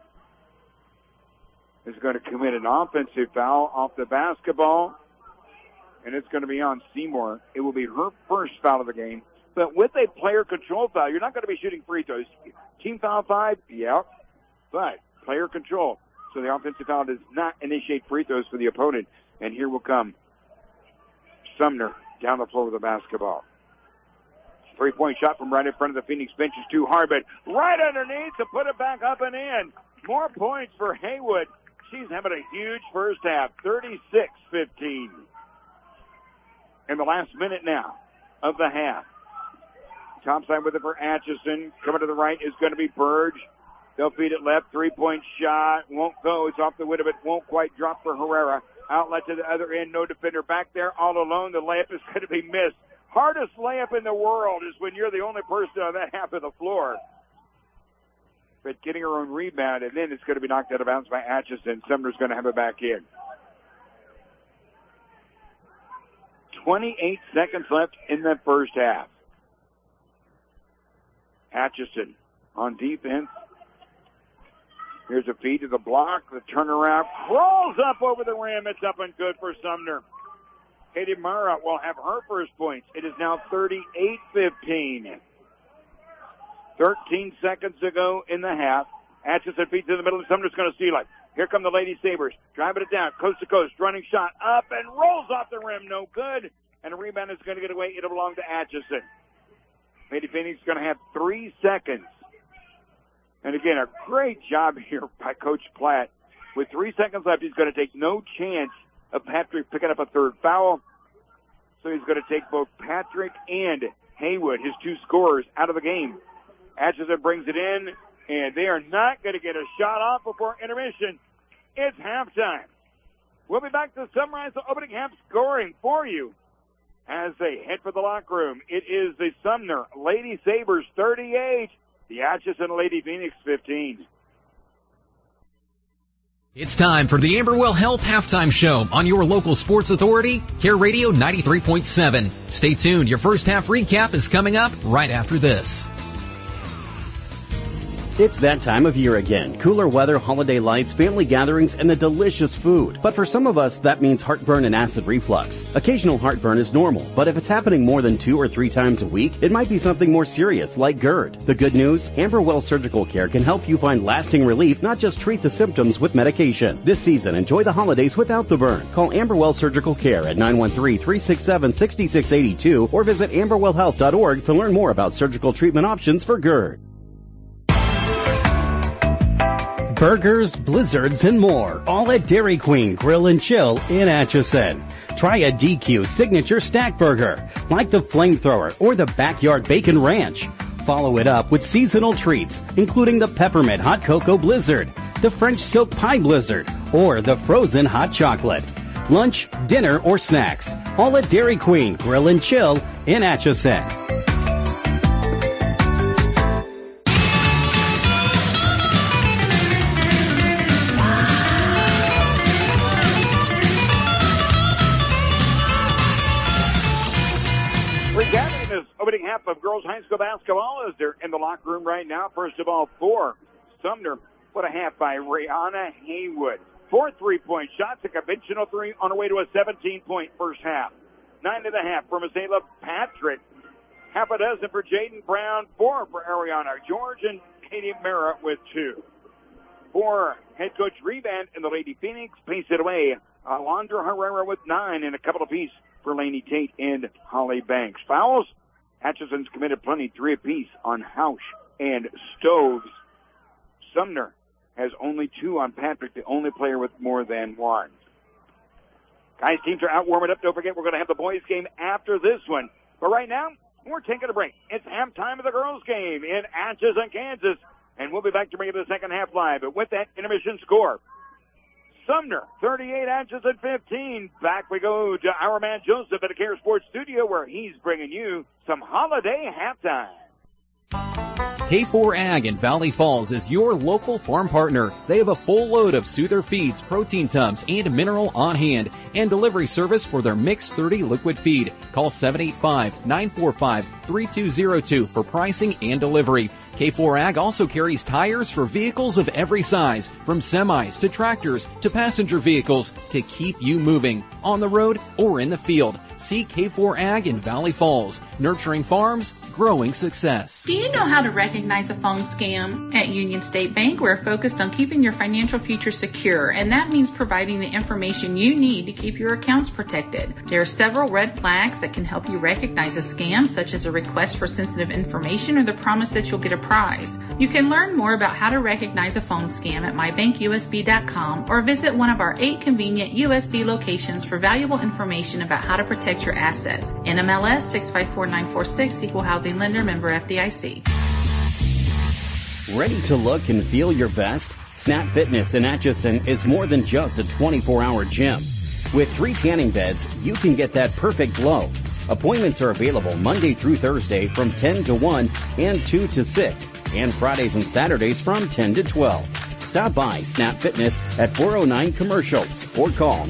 is going to commit an offensive foul off the basketball, and it's going to be on Seymour. It will be her first foul of the game. But with a player control foul, you're not going to be shooting free throws. Team foul 5, yeah, but player control. So the offensive foul does not initiate free throws for the opponent. And here will come Sumner down the floor with the basketball. 3-point shot from right in front of the Phoenix bench is too hard, but right underneath to put it back up and in. More points for Haywood. She's having a huge first half, 36-15. In the last minute now of the half. Topside with it for Atchison. Coming to the right is going to be Burge. They'll feed it left. 3-point shot. Won't go. It's off the window, but won't quite drop for Herrera. Outlet to the other end. No defender back there all alone. The layup is going to be missed. Hardest layup in the world is when you're the only person on that half of the floor. But getting her own rebound, and then it's going to be knocked out of bounds by Atchison. Sumner's going to have it back in. 28 seconds left in the first half. Atchison on defense. Here's a feed to the block. The turnaround crawls up over the rim. It's up and good for Sumner. Katie Mara will have her first points. It is now 38-15. 13 seconds to go in the half. Atchison feeds in the middle, and Sumner's going to steal it. Here come the Lady Sabres. Driving it down, coast to coast. Running shot up and rolls off the rim. No good. And a rebound is going to get away. It'll belong to Atchison. Lady Phoenix is going to have 3 seconds. And again, a great job here by Coach Platt. With 3 seconds left, he's going to take no chance of Patrick picking up a third foul. So he's going to take both Patrick and Haywood, his two scorers, out of the game. Atchison brings it in, and they are not going to get a shot off before intermission. It's halftime. We'll be back to summarize the opening half scoring for you as they head for the locker room. It is the Sumner Lady Sabres 38, the Atchison Lady Phoenix 15. It's time for the Amberwell Health Halftime Show on your local sports authority, Care Radio 93.7. Stay tuned. Your first half recap is coming up right after this. It's that time of year again. Cooler weather, holiday lights, family gatherings, and the delicious food. But for some of us, that means heartburn and acid reflux. Occasional heartburn is normal, but if it's happening more than 2 or 3 times a week, it might be something more serious, like GERD. The good news? Amberwell Surgical Care can help you find lasting relief, not just treat the symptoms with medication. This season, enjoy the holidays without the burn. Call Amberwell Surgical Care at 913-367-6682 or visit amberwellhealth.org to learn more about surgical treatment options for GERD. Burgers, blizzards, and more, all at Dairy Queen Grill and Chill in Atchison. Try a DQ Signature Stack Burger, like the Flamethrower or the Backyard Bacon Ranch. Follow it up with seasonal treats, including the Peppermint Hot Cocoa Blizzard, the French Silk Pie Blizzard, or the Frozen Hot Chocolate. Lunch, dinner, or snacks, all at Dairy Queen Grill and Chill in Atchison. Opening half of girls high school basketball as they're in the locker room right now. First of all, for Sumner, what a half by Rihanna Haywood. 4 3-point shots, a conventional 3 on her way to a 17-point first half. 9.5 for Michaela Patrick. Half a dozen for Jaden Brown. 4 for Ariana George and Katie Mara with 2. For head coach Revand and the Lady Phoenix, pace it away. Alondra Herrera with 9 and a couple apiece for Lainey Tate and Holly Banks. Fouls? Atchison's committed plenty, 3 apiece on Hausch and Stoves. Sumner has only 2 on Patrick, the only player with more than 1. Guys, teams are out warming up. Don't forget, we're going to have the boys' game after this one. But right now, we're taking a break. It's halftime of the girls' game in Atchison, Kansas. And we'll be back to bring you the second half live. But with that intermission score, Sumner 38, Atchison 15. Back we go to our man Joseph at the Care Sports Studio where he's bringing you some holiday halftime. K4 Ag in Valley Falls is your local farm partner. They have a full load of Soother feeds, protein tubs, and mineral on hand, and delivery service for their Mix 30 liquid feed. Call 785-945-3202 for pricing and delivery. K4 Ag also carries tires for vehicles of every size, from semis to tractors to passenger vehicles, to keep you moving on the road or in the field. See K4 Ag in Valley Falls, nurturing farms, growing success. Do you know how to recognize a phone scam? At Union State Bank, we're focused on keeping your financial future secure, and that means providing the information you need to keep your accounts protected. There are several red flags that can help you recognize a scam, such as a request for sensitive information or the promise that you'll get a prize. You can learn more about how to recognize a phone scam at mybankusb.com or visit one of our 8 convenient USB locations for valuable information about how to protect your assets. NMLS 654946, Equal Housing Lender, member FDIC. Ready to look and feel your best? Snap Fitness in Atchison is more than just a 24-hour gym. With 3 tanning beds, you can get that perfect glow. Appointments are available Monday through Thursday from 10 to 1 and 2 to 6, and Fridays and Saturdays from 10 to 12. Stop by Snap Fitness at 409 Commercial or call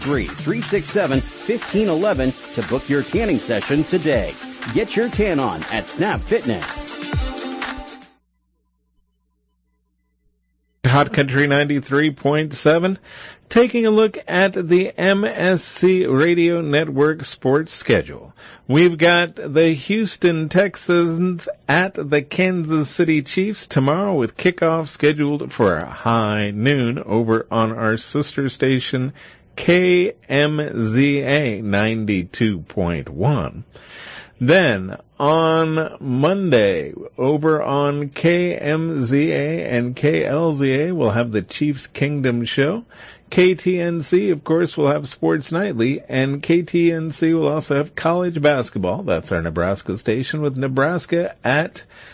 913-367-1511 to book your tanning session today. Get your tan on at Snap Fitness. Hot Country 93.7, taking a look at the MSC Radio Network sports schedule. We've got the Houston Texans at the Kansas City Chiefs tomorrow, with kickoff scheduled for high noon over on our sister station KMZA 92.1. Then, on Monday, over on KMZA and KLZA, we'll have the Chiefs Kingdom Show. KTNC, of course, will have Sports Nightly, and KTNC will also have college basketball. That's our Nebraska station, with Nebraska at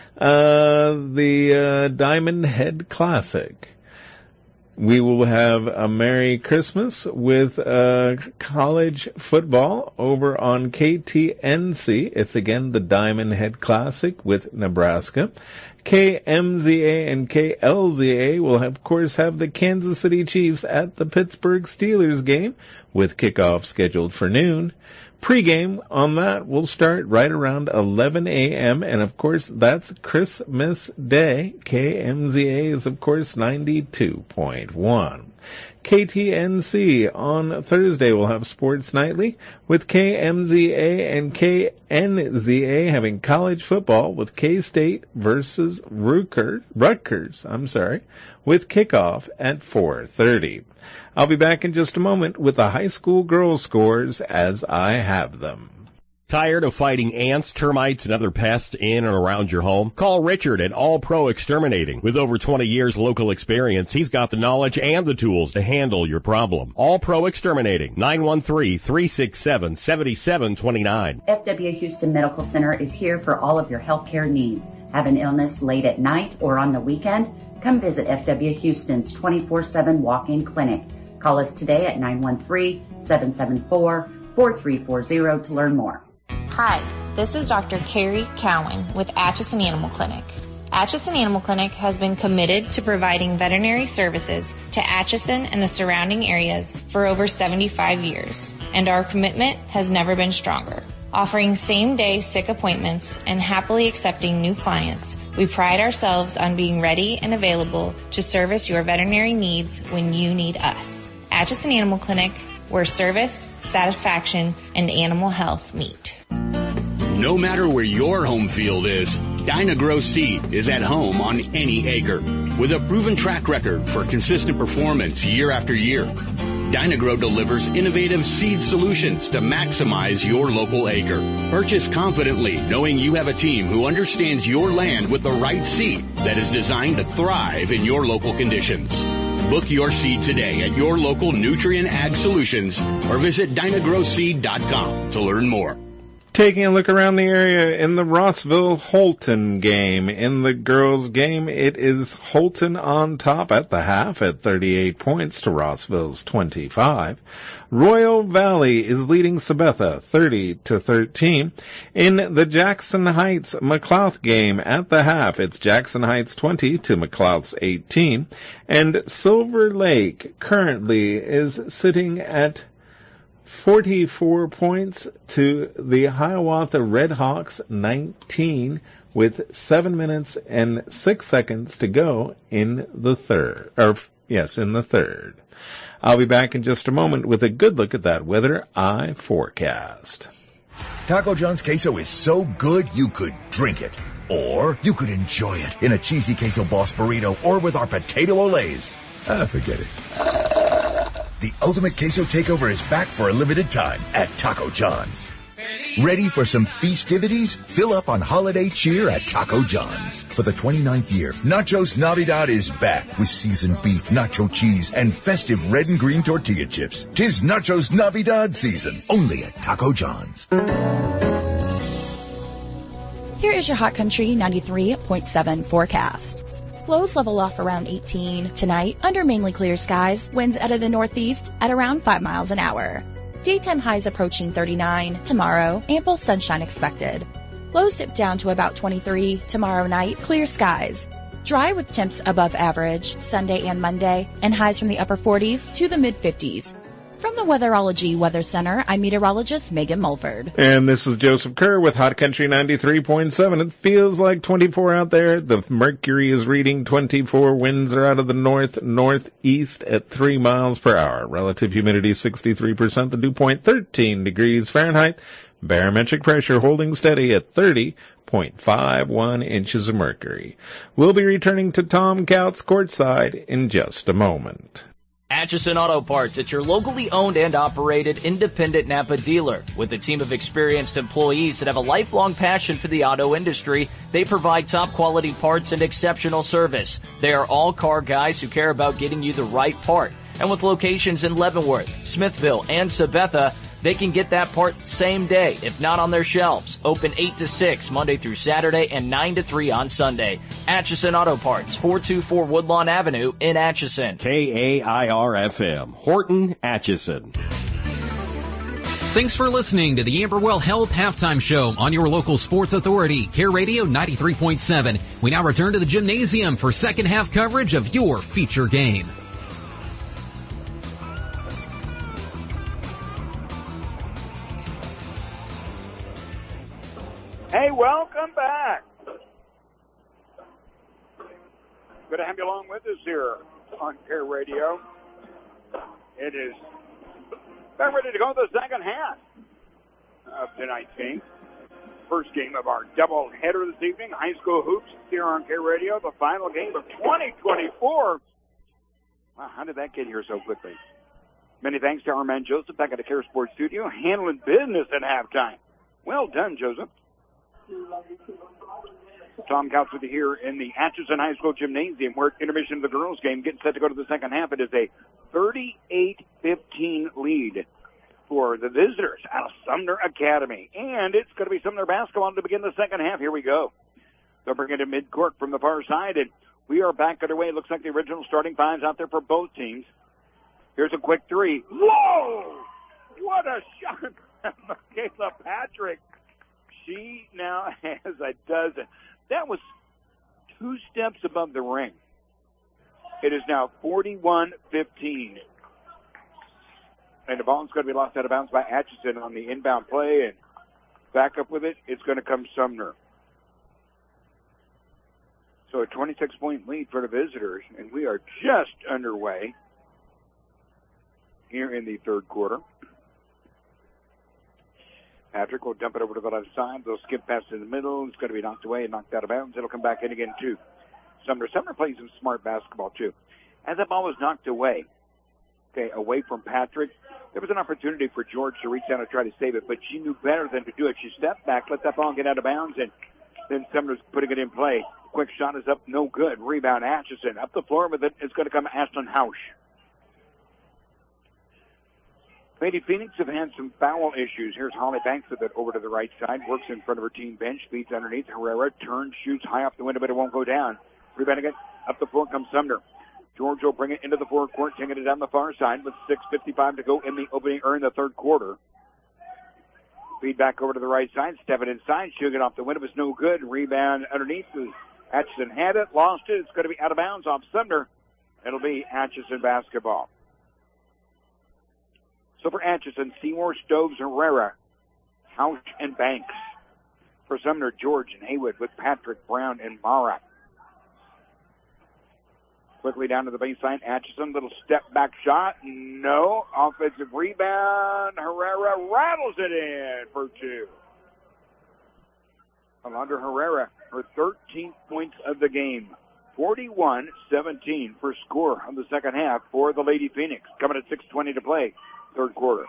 the Diamond Head Classic. We will have a Merry Christmas with college football over on KTNC. It's again the Diamond Head Classic with Nebraska. KMZA and KLZA will, of course, have the Kansas City Chiefs at the Pittsburgh Steelers game, with kickoff scheduled for noon. Pre-game on that will start right around 11 a.m., and of course that's Christmas Day. KMZA is of course 92.1. KTNC on Thursday will have Sports Nightly, with KMZA and KNZA having college football with K-State versus Rutgers, with kickoff at 4:30. I'll be back in just a moment with the high school girls' scores as I have them. Tired of fighting ants, termites, and other pests in and around your home? Call Richard at All Pro Exterminating. With over 20 years local experience, he's got the knowledge and the tools to handle your problem. All Pro Exterminating, 913-367-7729. FW Houston Medical Center is here for all of your healthcare needs. Have an illness late at night or on the weekend? Come visit FW Houston's 24/7 walk-in clinic. Call us today at 913-774-4340 to learn more. Hi, this is Dr. Carrie Cowan with Atchison Animal Clinic. Atchison Animal Clinic has been committed to providing veterinary services to Atchison and the surrounding areas for over 75 years, and our commitment has never been stronger. Offering same-day sick appointments and happily accepting new clients, we pride ourselves on being ready and available to service your veterinary needs when you need us. Atchison Animal Clinic, where service, satisfaction, and animal health meet. No matter where your home field is, Dyna-Gro Seed is at home on any acre. With a proven track record for consistent performance year after year, Dyna-Gro delivers innovative seed solutions to maximize your local acre. Purchase confidently, knowing you have a team who understands your land with the right seed that is designed to thrive in your local conditions. Book your seed today at your local Nutrient Ag Solutions or visit DynaGrowSeed.com to learn more. Taking a look around the area in the Rossville-Holton game. In the girls' game, it is Holton on top at the half at 38 points to Rossville's 25. Royal Valley is leading Sabetha 30-13. In the Jackson Heights-McLouth game at the half, it's Jackson Heights 20 to McLouth's 18. And Silver Lake currently is sitting at 44 points to the Hiawatha Redhawks 19 with 7 minutes and 6 seconds to go in the third. In the third. I'll be back in just a moment with a good look at that weather eye forecast. Taco John's queso is so good you could drink it. Or you could enjoy it in a cheesy queso boss burrito or with our potato olays. Forget it. The ultimate queso takeover is back for a limited time at Taco John's. Ready for some festivities? Fill up on holiday cheer at Taco John's. For the 29th year, Nachos Navidad is back with seasoned beef, nacho cheese, and festive red and green tortilla chips. 'Tis Nachos Navidad season, only at Taco John's. Here is your Hot Country 93.7 forecast. Lows level off around 18 tonight under mainly clear skies, winds out of the northeast at around 5 miles an hour. Daytime highs approaching 39 tomorrow, ample sunshine expected. Lows dip down to about 23 tomorrow night, clear skies. Dry with temps above average Sunday and Monday, and highs from the upper 40s to the mid-50s. From the Weatherology Weather Center, I'm meteorologist Megan Mulford. And this is Joseph Kerr with Hot Country 93.7. It feels like 24 out there. The mercury is reading 24. Winds are out of the northeast at 3 miles per hour. Relative humidity 63%. The dew point 13 degrees Fahrenheit. Barometric pressure holding steady at 30.51 inches of mercury. We'll be returning to Tom Couts courtside in just a moment. Atchison Auto Parts, it's your locally owned and operated independent Napa dealer. With a team of experienced employees that have a lifelong passion for the auto industry, they provide top quality parts and exceptional service. They are all car guys who care about getting you the right part. And with locations in Leavenworth, Smithville, and Sabetha, they can get that part same day, if not on their shelves. Open 8 to 6 Monday through Saturday and 9 to 3 on Sunday. Atchison Auto Parts, 424 Woodlawn Avenue in Atchison. KAIR-FM, Horton, Atchison. Thanks for listening to the Amberwell Health Halftime Show on your local sports authority, Care Radio 93.7. We now return to the gymnasium for second half coverage of your feature game. Hey, welcome back. Good to have you along with us here on Care Radio. It is about ready to go to the second half of tonight's game. First game of our double header this evening, high school hoops here on Care Radio, the final game of 2024. Wow, how did that get here so quickly? Many thanks to our man Joseph back at the Care Sports Studio, handling business at halftime. Well done, Joseph. Tom Couts with you here in the Atchison High School Gymnasium. We're at intermission of the girls' game, getting set to go to the second half. It is a 38-15 lead for the visitors out of Sumner Academy. And it's going to be Sumner basketball to begin the second half. Here we go. They'll bring it to midcourt from the far side, and we are back underway. It looks like the original starting fives out there for both teams. Here's a quick three. Whoa! What a shot from Michaela Patrick. She now has a dozen. That was 2 steps above the ring. It is now 41-15. And the ball's going to be lost out of bounds by Atchison on the inbound play. And back up with it, it's going to come Sumner. So a 26-point lead for the visitors. And we are just underway here in the third quarter. Patrick will dump it over to the left side. They'll skip past in the middle. It's going to be knocked away and knocked out of bounds. It'll come back in again, too. Sumner plays some smart basketball, too. As that ball was knocked away, away from Patrick, there was an opportunity for George to reach down and try to save it, but she knew better than to do it. She stepped back, let that ball get out of bounds, and then Sumner's putting it in play. Quick shot is up, no good. Rebound, Atchison. Up the floor with it. It's going to come Ashlyn Hausch. Lady Phoenix have had some foul issues. Here's Holly Banks with it over to the right side. Works in front of her team bench. Feeds underneath. Herrera turns, shoots high off the window, but it won't go down. Rebounding it. Up the floor comes Sumner. George will bring it into the forecourt, taking it down the far side with 6:55 to go in the opening or in the third quarter. Feed back over to the right side. Step it inside. Shooting it off the window was no good. Rebound underneath. Atchison had it. Lost it. It's going to be out of bounds off Sumner. It'll be Atchison basketball. So for Atchison, Seymour, Stoves, Herrera, Housh, and Banks. For Sumner, George and Haywood with Patrick, Brown, and Mara. Quickly down to the baseline, Atchison, little step back shot. No. Offensive rebound. Herrera rattles it in for two. Alondra Herrera, her 13th points of the game. 41-17 first score of the second half for the Lady Phoenix. Coming at 6:20 to play, third quarter.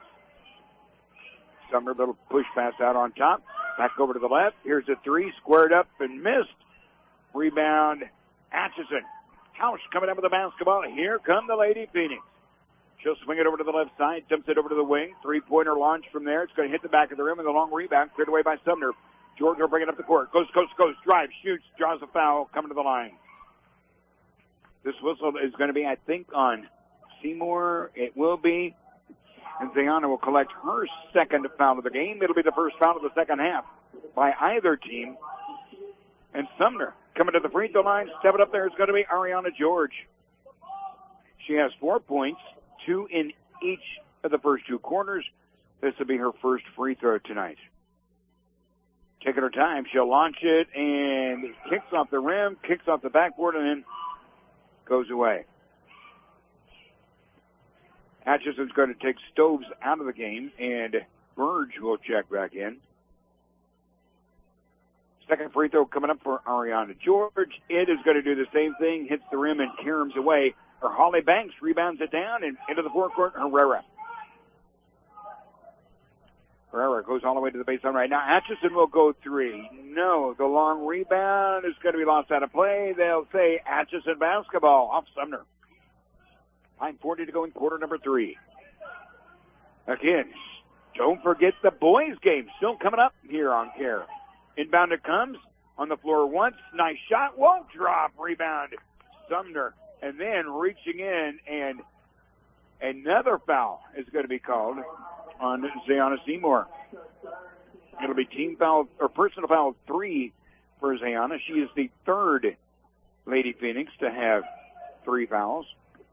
Sumner, little push pass out on top. Back over to the left. Here's a three, squared up and missed. Rebound, Atchison. House coming up with the basketball. Here come the Lady Phoenix. She'll swing it over to the left side, dumps it over to the wing. Three-pointer launch from there. It's going to hit the back of the rim with a long rebound. Cleared away by Sumner. George will bring it up the court. Goes, drives, shoots, draws a foul, coming to the line. This whistle is going to be, I think, on Seymour. It will be. And Zayana will collect her second foul of the game. It'll be the first foul of the second half by either team. And Sumner coming to the free throw line. Stepping up there is going to be Ariana George. She has 4 points, 2 in each of the first two quarters. This will be her first free throw tonight. Taking her time, she'll launch it and kicks off the rim, kicks off the backboard, and then goes away. Atchison's going to take Stoves out of the game, and Burge will check back in. Second free throw coming up for Ariana George. It is going to do the same thing, hits the rim and caroms away. Or Holly Banks rebounds it down and into the forecourt, Herrera. Herrera goes all the way to the baseline right now. Atchison will go three. No, the long rebound is going to be lost out of play. They'll say Atchison basketball off Sumner. 9:40 to go in quarter number 3. Again, don't forget the boys game still coming up here on CARE. Inbound it comes on the floor once. Nice shot. Won't drop. Rebound. Sumner. And then reaching in, and another foul is going to be called on Zayana Seymour. It'll be team foul or personal foul 3 for Zayana. She is the third Lady Phoenix to have 3 fouls.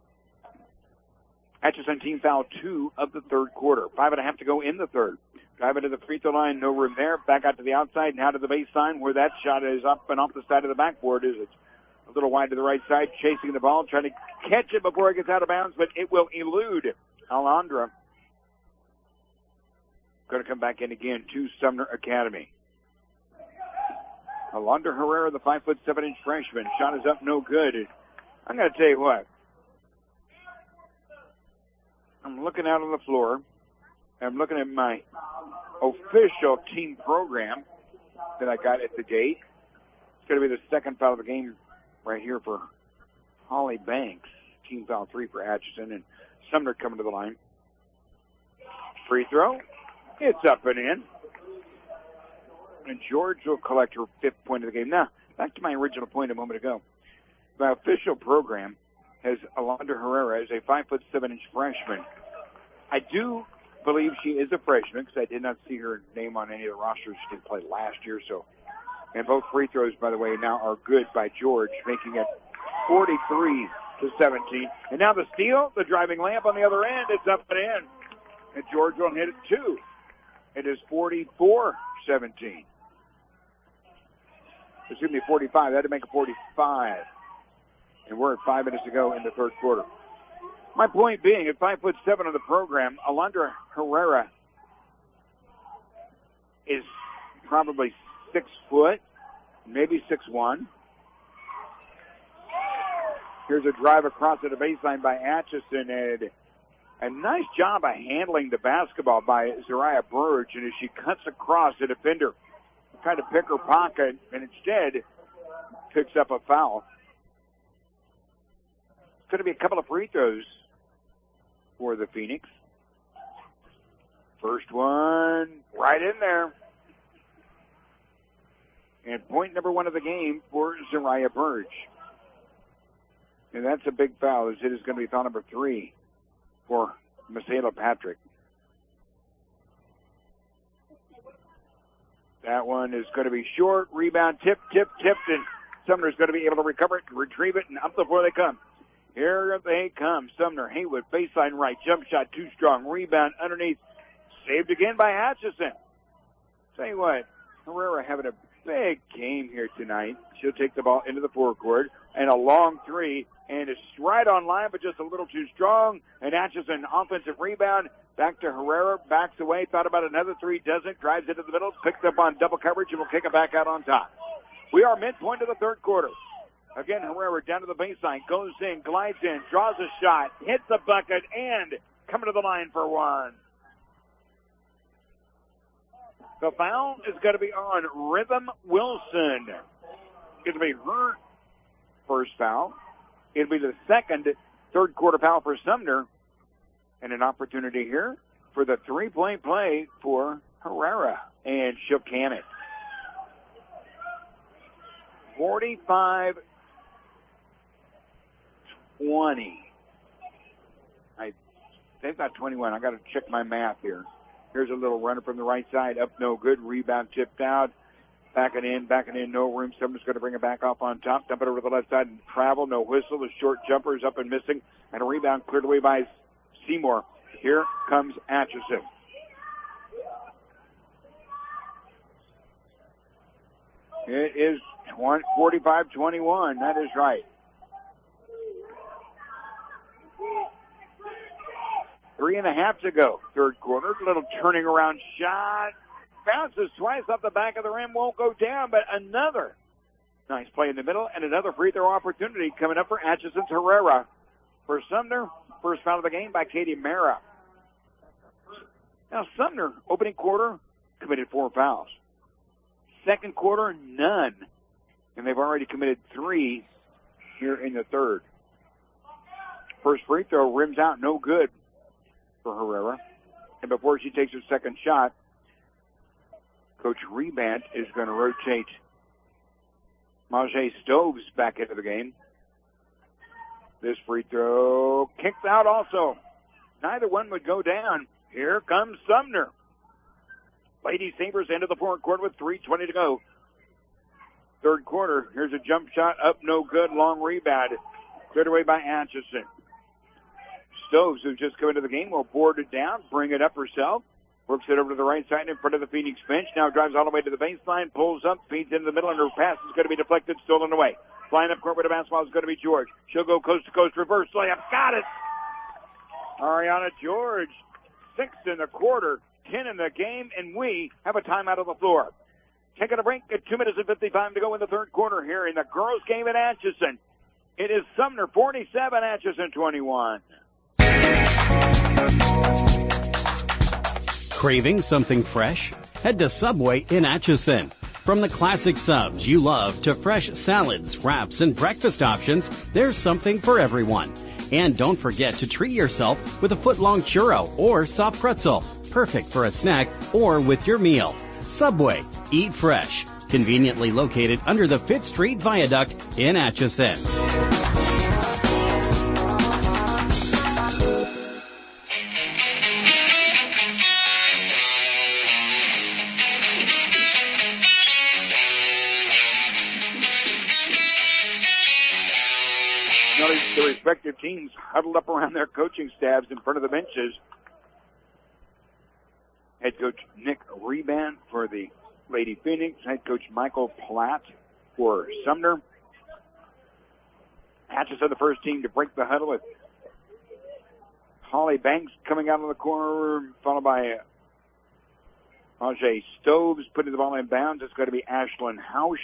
Atchison team foul 2 of the third quarter. 5.5 to go in the third. Driving to the free throw line, no room there. Back out to the outside, now to the baseline where that shot is up and off the side of the backboard. It's a little wide to the right side, chasing the ball, trying to catch it before it gets out of bounds, but it will elude Alondra. Going to come back in again to Sumner Academy. Alondra Herrera, the 5'7" freshman. Shot is up, no good. I'm going to tell you what. I'm looking out on the floor. I'm looking at my official team program that I got at the gate. It's going to be the second foul of the game right here for Holly Banks. Team foul 3 for Atchison, and Sumner coming to the line. Free throw. It's up and in. And George will collect her 5th point of the game. Now, back to my original point a moment ago. My official program has Alondra Herrera as a 5'7" freshman. I do believe she is a freshman because I did not see her name on any of the rosters. She didn't play last year, so. And both free throws, by the way, now are good by George, making it 43-17. And now the steal, the driving layup on the other end. It's up and in. And George will hit it 2. It is 44-17. Excuse me, 45. That would make it 45. And we're at 5 minutes to go in the third quarter. My point being, at 5'7" of the program, Alondra Herrera is probably 6 foot, maybe 6'1". Here's a drive across to the baseline by Atchison, and a nice job of handling the basketball by Zariah Burge. And as she cuts across, the defender tried to pick her pocket, and instead picks up a foul. It's going to be a couple of free throws for the Phoenix. First one right in there. And point number 1 of the game for Zariah Burge. And that's a big foul, as it is going to be foul number 3 for Michaela Patrick. That one is going to be short. Rebound, tipped, and Sumner's going to be able to recover it and retrieve it, and up the floor they come. Here they come. Sumner, Haywood, baseline right, jump shot, too strong. Rebound underneath, saved again by Atchison. Tell you what, Herrera having a big game here tonight. She'll take the ball into the forecourt, and a long 3, and it's right on line, but just a little too strong. And Atchison, offensive rebound, back to Herrera, backs away, thought about another 3, doesn't, drives into the middle, picks up on double coverage, and will kick it back out on top. We are midpoint of the third quarter. Again, Herrera down to the baseline, goes in, glides in, draws a shot, hits the bucket, and coming to the line for 1. The foul is going to be on Rhythm Wilson. It'll be her first foul. It'll be the second third quarter foul for Sumner. And an opportunity here for the 3-point play for Herrera. And she'll can it. 45-20. They've got 21. I got to check my math here. Here's a little runner from the right side. Up, no good. Rebound tipped out. Backing in, no room. Sumner's going to bring it back off on top. Dump it over to the left side and travel. No whistle. The short jumper is up and missing. And a rebound cleared away by Seymour. Here comes Atchison. It is 45-21. That is right. 3.5 to go. Third quarter. Little turning around shot. Bounces twice off the back of the rim. Won't go down, but another nice play in the middle and another free throw opportunity coming up for Atchison's Herrera. For Sumner, first foul of the game by Katie Mara. Now Sumner, opening quarter, committed 4 fouls. Second quarter, none. And they've already committed 3 here in the third. First free throw rims out, no good for Herrera. And before she takes her second shot, Coach Rebant is going to rotate Majay Stoves back into the game. This free throw kicked out also. Neither one would go down. Here comes Sumner. Lady Sabres into the forecourt with 3:20 to go. Third quarter. Here's a jump shot up, no good. Long rebound. Cleared away by Atchison. Stoves, who's just come into the game, will board it down, bring it up herself. Works it over to the right side in front of the Phoenix bench. Now drives all the way to the baseline, pulls up, feeds into the middle, and her pass is going to be deflected, stolen away. Flying up court with the basketball is going to be George. She'll go coast to coast, reverse layup. Got it! Ariana George, 6 in the quarter, 10 in the game, and we have a timeout on the floor. Taking a break at 2 minutes and 55 to go in the third quarter here in the girls' game at Atchison. It is Sumner 47, Atchison 21. Craving something fresh? Head to Subway in Atchison. From the classic subs you love to fresh salads, wraps, and breakfast options, there's something for everyone. And don't forget to treat yourself with a foot-long churro or soft pretzel, perfect for a snack or with your meal. Subway, eat fresh. Conveniently located under the 5th Street Viaduct in Atchison. The respective teams huddled up around their coaching staffs in front of the benches. Head coach Nick Rebant for the Lady Phoenix. Head coach Michael Platt for Sumner. Atchison, the first team to break the huddle with Holly Banks coming out of the corner, followed by Ajay Stoves putting the ball in bounds. It's going to be Ashlyn Hausch.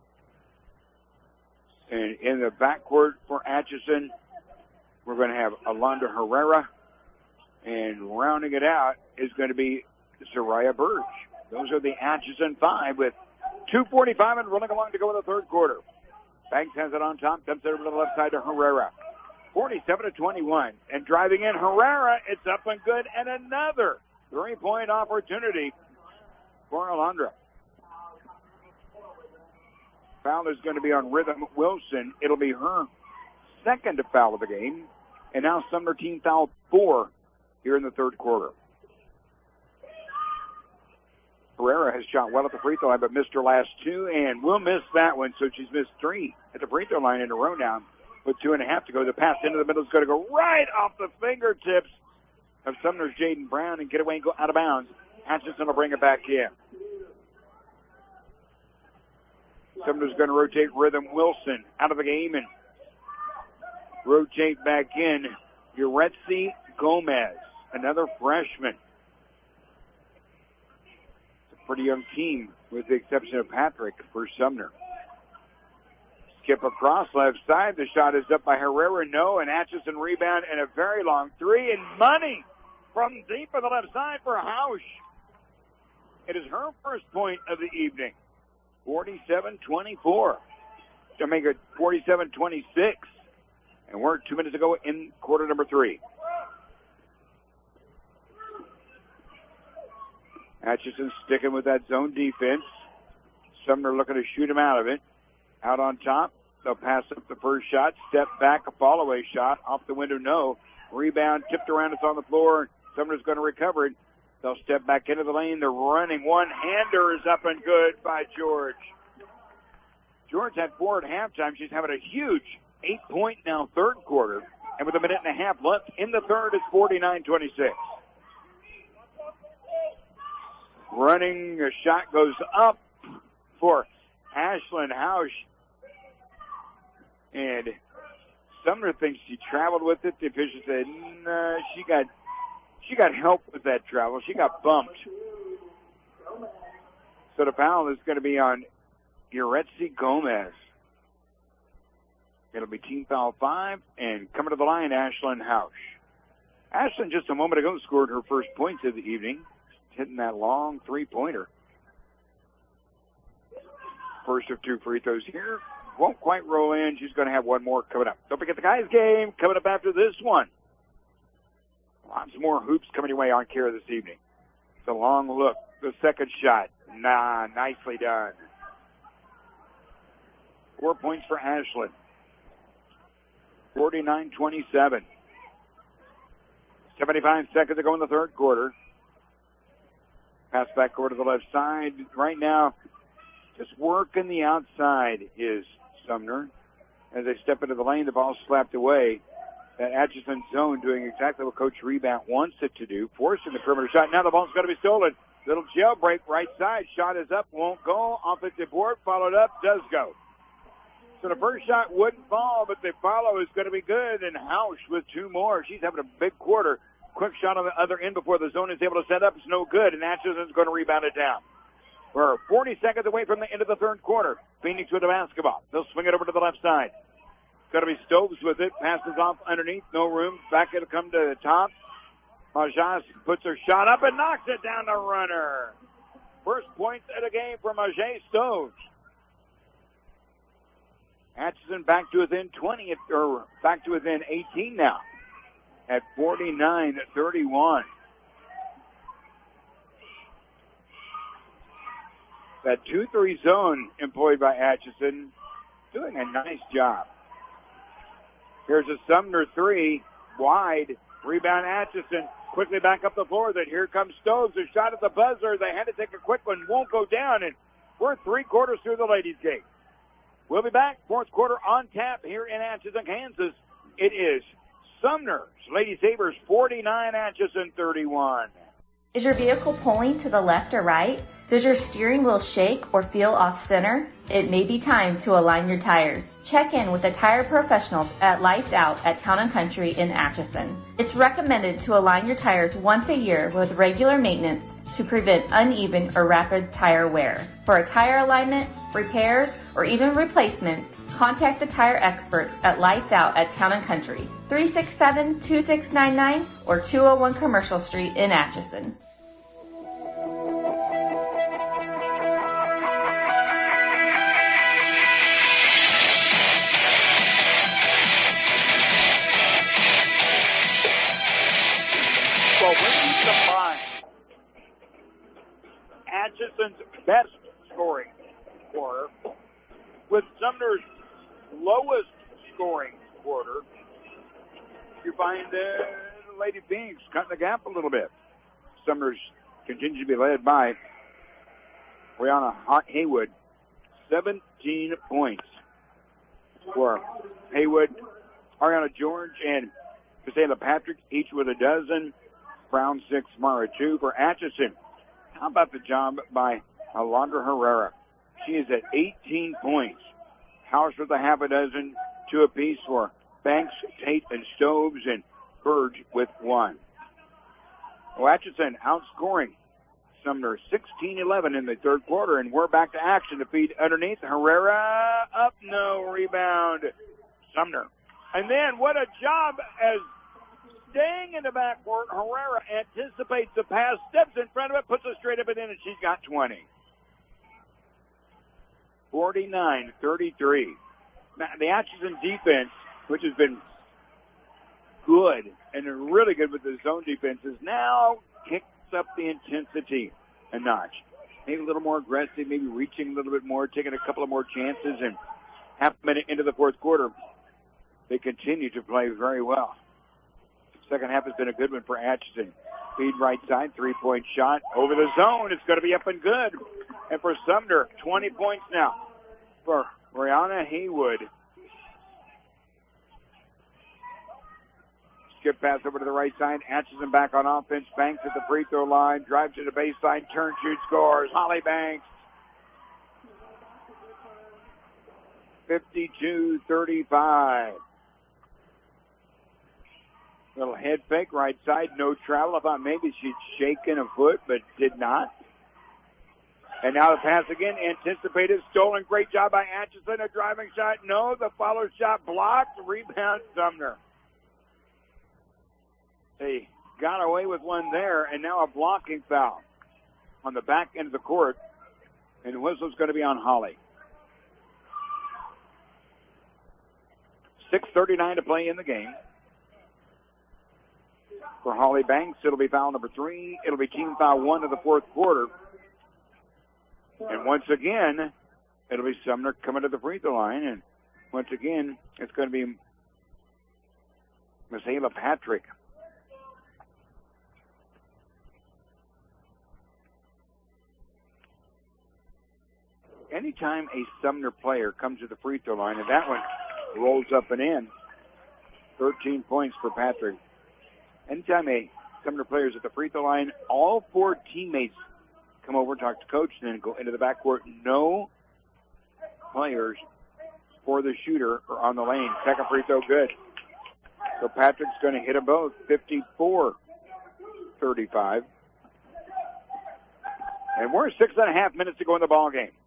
And in the backcourt for Atchison, we're going to have Alonda Herrera. And rounding it out is going to be Zariah Burge. Those are the Atchison 5 with 2:45 and running along to go in the third quarter. Banks has it on top, dumps it over to the left side to Herrera. 47-21. And driving in Herrera, it's up and good. And another Three-point opportunity for Alondra. Foul is going to be on Rhythm Wilson. It'll be her second foul of the game. And now Sumner team foul 4 here in the third quarter. Herrera has shot well at the free throw line, but missed her last 2, and will miss that one, so she's missed 3 at the free throw line in a row now. With 2.5 to go, the pass into the middle is going to go right off the fingertips of Sumner's Jaden Brown and get away and go out of bounds. Atchison will bring it back in. Sumner's going to rotate Rhythm Wilson out of the game and rotate back in Uretzi Gomez, another freshman. It's a pretty young team with the exception of Patrick for Sumner. Skip across left side. The shot is up by Herrera. No, and Atchison rebound and a very long 3 and money from deep on the left side for Hausch. It is her first point of the evening. 47-24. To make it 47-26. And we're 2 minutes ago in quarter number 3. Atchison sticking with that zone defense. Sumner looking to shoot him out of it. Out on top. They'll pass up the first shot. Step back, a fall-away shot. Off the window, no. Rebound tipped around. It's on the floor. Sumner's going to recover it. They'll step back into the lane. They're running. One-hander is up and good by George. George had 4 at halftime. She's having a huge 8-point now third quarter. And with 1.5 minutes left in the third, it's 49-26. Running, a shot goes up for Ashlyn Hausch. And Sumner thinks she traveled with it. The official said, nah, she got help with that travel. She got bumped. So the foul is going to be on Uretzi Gomez. It'll be team foul 5, and coming to the line, Ashlyn Hausch. Ashlyn just a moment ago scored her first points of the evening, hitting that long 3-pointer. First of 2 free throws here. Won't quite roll in. She's going to have one more coming up. Don't forget the guys' game coming up after this one. Lots more hoops coming your way on Kara this evening. It's a long look. The second shot. Nicely done. 4 points for Ashlyn. 49-27. 75 seconds to go in the third quarter. Pass back over to the left side. Right now, just working the outside is Sumner. As they step into the lane, the ball slapped away. That Atchison zone doing exactly what Coach Rebound wants it to do, forcing the perimeter shot. Now the ball's going to be stolen. Little jailbreak right side. Shot is up, won't go. Offensive board, followed up, does go. So the first shot wouldn't fall, but the follow is going to be good. And Hausch with 2 more. She's having a big quarter. Quick shot on the other end before the zone is able to set up. It's no good, and Atchison's going to rebound it down. We're 40 seconds away from the end of the third quarter. Phoenix with the basketball. They'll swing it over to the left side. Going to be Stokes with it. Passes off underneath. No room. Back it'll come to the top. Majas puts her shot up and knocks it down the runner. First point of the game for Majas Stokes. Atchison back to within 20, or back to within 18 now at 49-31. That 2-3 zone employed by Atchison doing a nice job. Here's a Sumner 3, wide, rebound Atchison, quickly back up the floor. Then here comes Stokes, a shot at the buzzer. They had to take a quick one, won't go down, and we're 3 quarters through the ladies' game. We'll be back, fourth quarter on tap here in Atchison, Kansas. It is Sumner's Lady Sabres 49, Atchison 31. Is your vehicle pulling to the left or right? Does your steering wheel shake or feel off center? It may be time to align your tires. Check in with the tire professionals at Lights Out at Town & Country in Atchison. It's recommended to align your tires once a year with regular maintenance to prevent uneven or rapid tire wear. For a tire alignment, repairs, or even replacements, contact the tire experts at Lights Out at Town & Country, 367-2699 or 201 Commercial Street in Atchison. Well, when you combine Atchison's best scoring quarter with Sumner's lowest scoring quarter. You find Lady Phoenix cutting the gap a little bit. Sumner's continues to be led by Brianna Haywood, 17 points for Haywood, Ariana George, and Casella Patrick, each with a dozen. Brown 6, Mara 2 for Atchison. How about the job by Alondra Herrera? She is at 18 points. House with a half a dozen, 2 apiece for Banks, Tate, and Stoves, and Burge with 1. Well, Atchison outscoring Sumner 16-11 in the third quarter, and we're back to action. To feed underneath. Herrera up, no rebound. Sumner. And then what a job as staying in the backcourt. Herrera anticipates the pass, steps in front of it, puts it straight up and in, and she's got 20. 49-33. Now, the Atchison defense, which has been good and really good with the zone defenses, now kicks up the intensity a notch. Maybe a little more aggressive, maybe reaching a little bit more, taking a couple of more chances, and half a minute into the fourth quarter, they continue to play very well. Second half has been a good one for Atchison. Feed right side, 3-point shot over the zone. It's going to be up and good. And for Sumner, 20 points now for Brianna Haywood. Skip pass over to the right side. Atchison back on offense. Banks at the free throw line. Drives to the baseline. Turn, shoot, scores. Holly Banks. 52-35. Little head fake, right side, no travel. I thought maybe she'd shaken a foot, but did not. And now the pass again, anticipated, stolen. Great job by Atchison. A driving shot, no. The follow shot blocked. Rebound, Sumner. They got away with one there, and now a blocking foul on the back end of the court. And the whistle's going to be on Holly. 6:39 to play in the game. For Holly Banks, it'll be foul number 3. It'll be team foul 1 of the fourth quarter. And once again, it'll be Sumner coming to the free throw line. And once again, it's going to be Michaela Patrick. Anytime a Sumner player comes to the free throw line, and that one rolls up and in, 13 points for Patrick. Anytime a Sumner player is at the free throw line, all 4 teammates come over and talk to coach and then go into the backcourt. No players for the shooter are on the lane. Second free throw good. So Patrick's going to hit them both. 54-35. And we're 6.5 minutes to go in the ball game.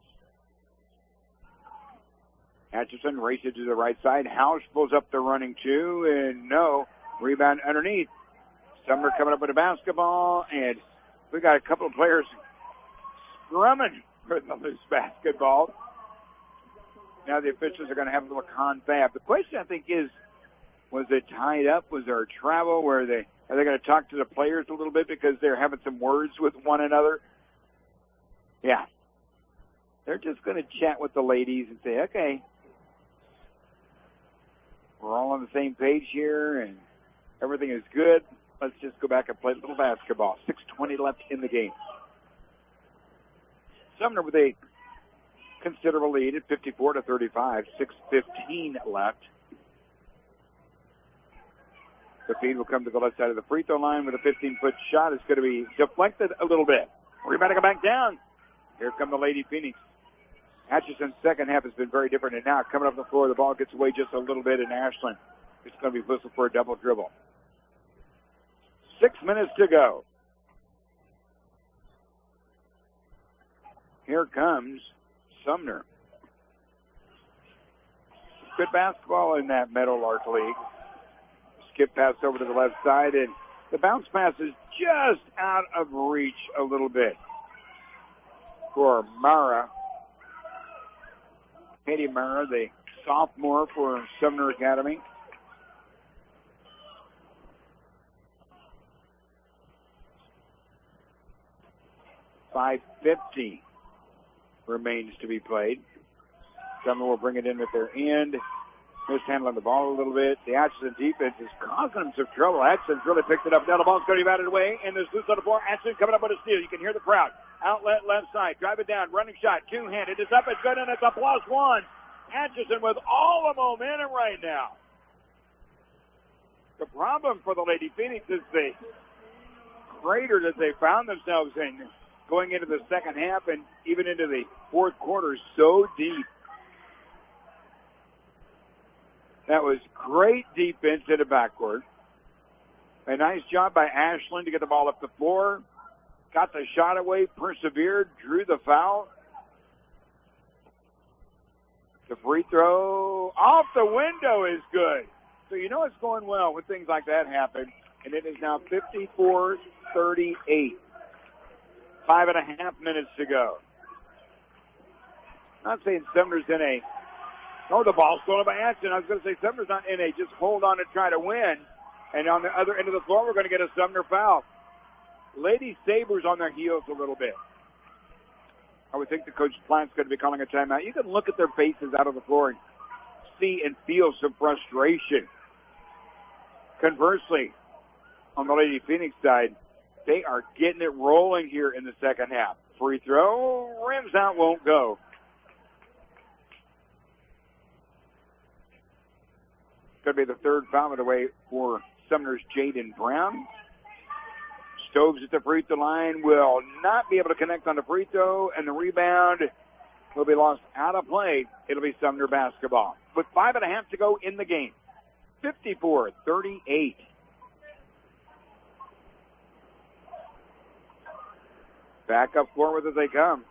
Atchison races to the right side. House pulls up the running 2, and no. Rebound underneath. Sumner coming up with a basketball, and we got a couple of players scrumming for the loose basketball. Now the officials are going to have a little confab. The question, I think, is, was it tied up? Was there a travel? Are they going to talk to the players a little bit because they're having some words with one another? Yeah. They're just going to chat with the ladies and say, okay, we're all on the same page here, and everything is good. Let's just go back and play a little basketball. 6:20 left in the game. Sumner with a considerable lead at 54-35. 6:15 left. The feed will come to the left side of the free throw line with a 15-foot shot. It's going to be deflected a little bit. Rebound to go back down. Here come the Lady Phoenix. Atchison's second half has been very different, and now coming up the floor, the ball gets away just a little bit, and Ashland is going to be whistled for a double dribble. 6 minutes to go. Here comes Sumner. Good basketball in that Meadowlark League. Skip pass over to the left side, and the bounce pass is just out of reach a little bit for Mara. Katie Mara, the sophomore for Sumner Academy. 5:50 remains to be played. Sumner will bring it in at their end. Mishandling the ball a little bit. The Atchison defense is causing them some trouble. Atchison's really picked it up. Now the ball's going to be batted away, and there's loose on the floor. Atchison coming up with a steal. You can hear the crowd. Outlet left side. Drive it down. Running shot. Two-handed. It's up. It's good, and it's a +1. Atchison with all the momentum right now. The problem for the Lady Phoenix is the crater that they found themselves in going into the second half and even into the fourth quarter so deep. That was great defense in the backcourt. A nice job by Ashland to get the ball up the floor. Got the shot away, persevered, drew the foul. The free throw off the window is good. So you know it's going well when things like that happen. And it is now 54-38. 5.5 minutes to go. Not saying Sumner's in a... No, the ball's stolen by Atchison. I was going to say Sumner's not in a just hold on and try to win. And on the other end of the floor, we're going to get a Sumner foul. Lady Sabres on their heels a little bit. I would think the coach Plant's going to be calling a timeout. You can look at their faces out on the floor and see and feel some frustration. Conversely, on the Lady Phoenix side, they are getting it rolling here in the second half. Free throw, rims out, won't go. Going to be the third foul of the way for Sumner's Jaden Brown. Stoves at the free throw line will not be able to connect on the free throw, and the rebound will be lost out of play. It'll be Sumner basketball. With 5.5 to go in the game. 54-38. Back up forward as they come.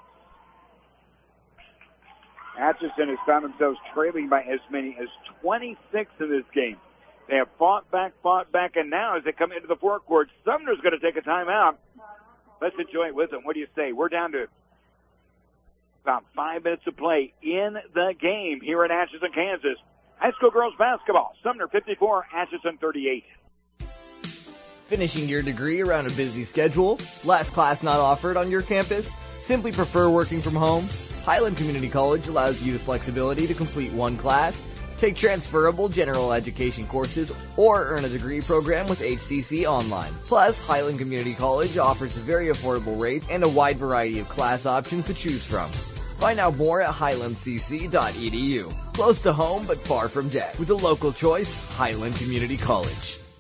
Atchison has found themselves trailing by as many as 26 in this game. They have fought back, and now as they come into the forecourt, Sumner's going to take a timeout. Let's enjoy it with them. What do you say? We're down to about 5 minutes to play in the game here in Atchison, Kansas. High school girls basketball. Sumner 54, Atchison 38. Finishing your degree around a busy schedule? Last class not offered on your campus? Simply prefer working from home? Highland Community College allows you the flexibility to complete one class, take transferable general education courses, or earn a degree program with HCC Online. Plus, Highland Community College offers a very affordable rate and a wide variety of class options to choose from. Find out more at highlandcc.edu. Close to home, but far from debt. With a local choice, Highland Community College.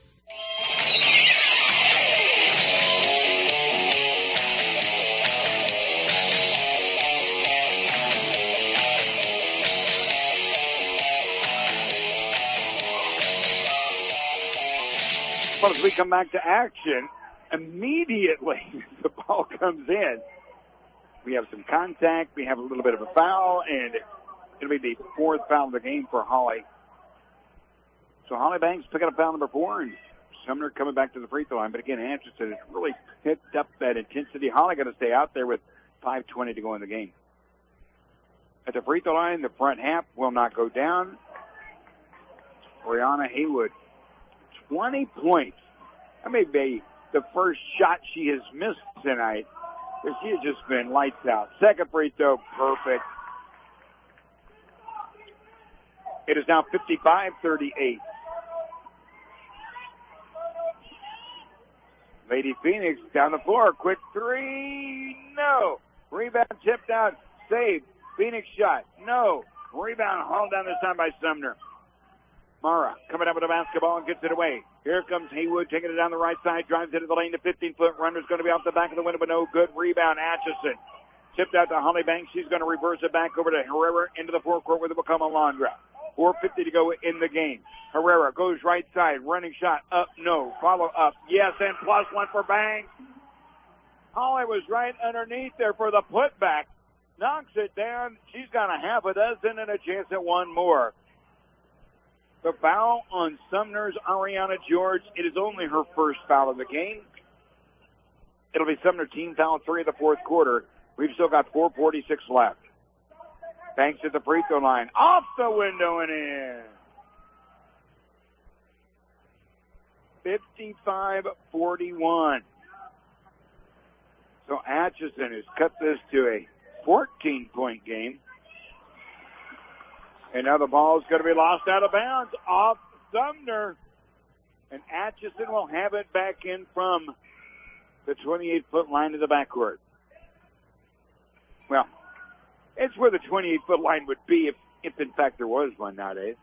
Well, as we come back to action, immediately the ball comes in. We have some contact. We have a little bit of a foul, and it'll be the fourth foul of the game for Holly. So Holly Banks picking up foul number 4, and Sumner coming back to the free throw line. But again, Atchison has really picked up that intensity. Holly got to stay out there with 5:20 to go in the game. At the free throw line, the front half will not go down. Brianna Haywood. 20 points. That may be the first shot she has missed tonight. But she has just been lights out. Second free throw, perfect. It is now 55-38. Lady Phoenix down the floor. Quick three. No. Rebound tipped out. Saved. Phoenix shot. No. Rebound hauled down this time by Sumner. Mara coming up with the basketball and gets it away. Here comes Haywood taking it down the right side, drives into the lane. The 15-foot runner's going to be off the back of the window, but no good. Rebound, Atchison. Tipped out to Holly Banks. She's going to reverse it back over to Herrera into the forecourt with it will come Alondra. 4:50 to go in the game. Herrera goes right side, running shot up, no. Follow up, yes, and +1 for Banks. Holly was right underneath there for the putback. Knocks it down. She's got a half a dozen and a chance at one more. The foul on Sumner's Ariana George. It is only her first foul of the game. It'll be Sumner team foul 3 of the fourth quarter. We've still got 4:46 left. Banks at the free throw line. Off the window and in. 55-41. So Atchison has cut this to a 14-point game. And now the ball is going to be lost out of bounds off Sumner. And Atchison will have it back in from the 28-foot line of the backcourt. Well, it's where the 28-foot line would be if in fact there was one nowadays.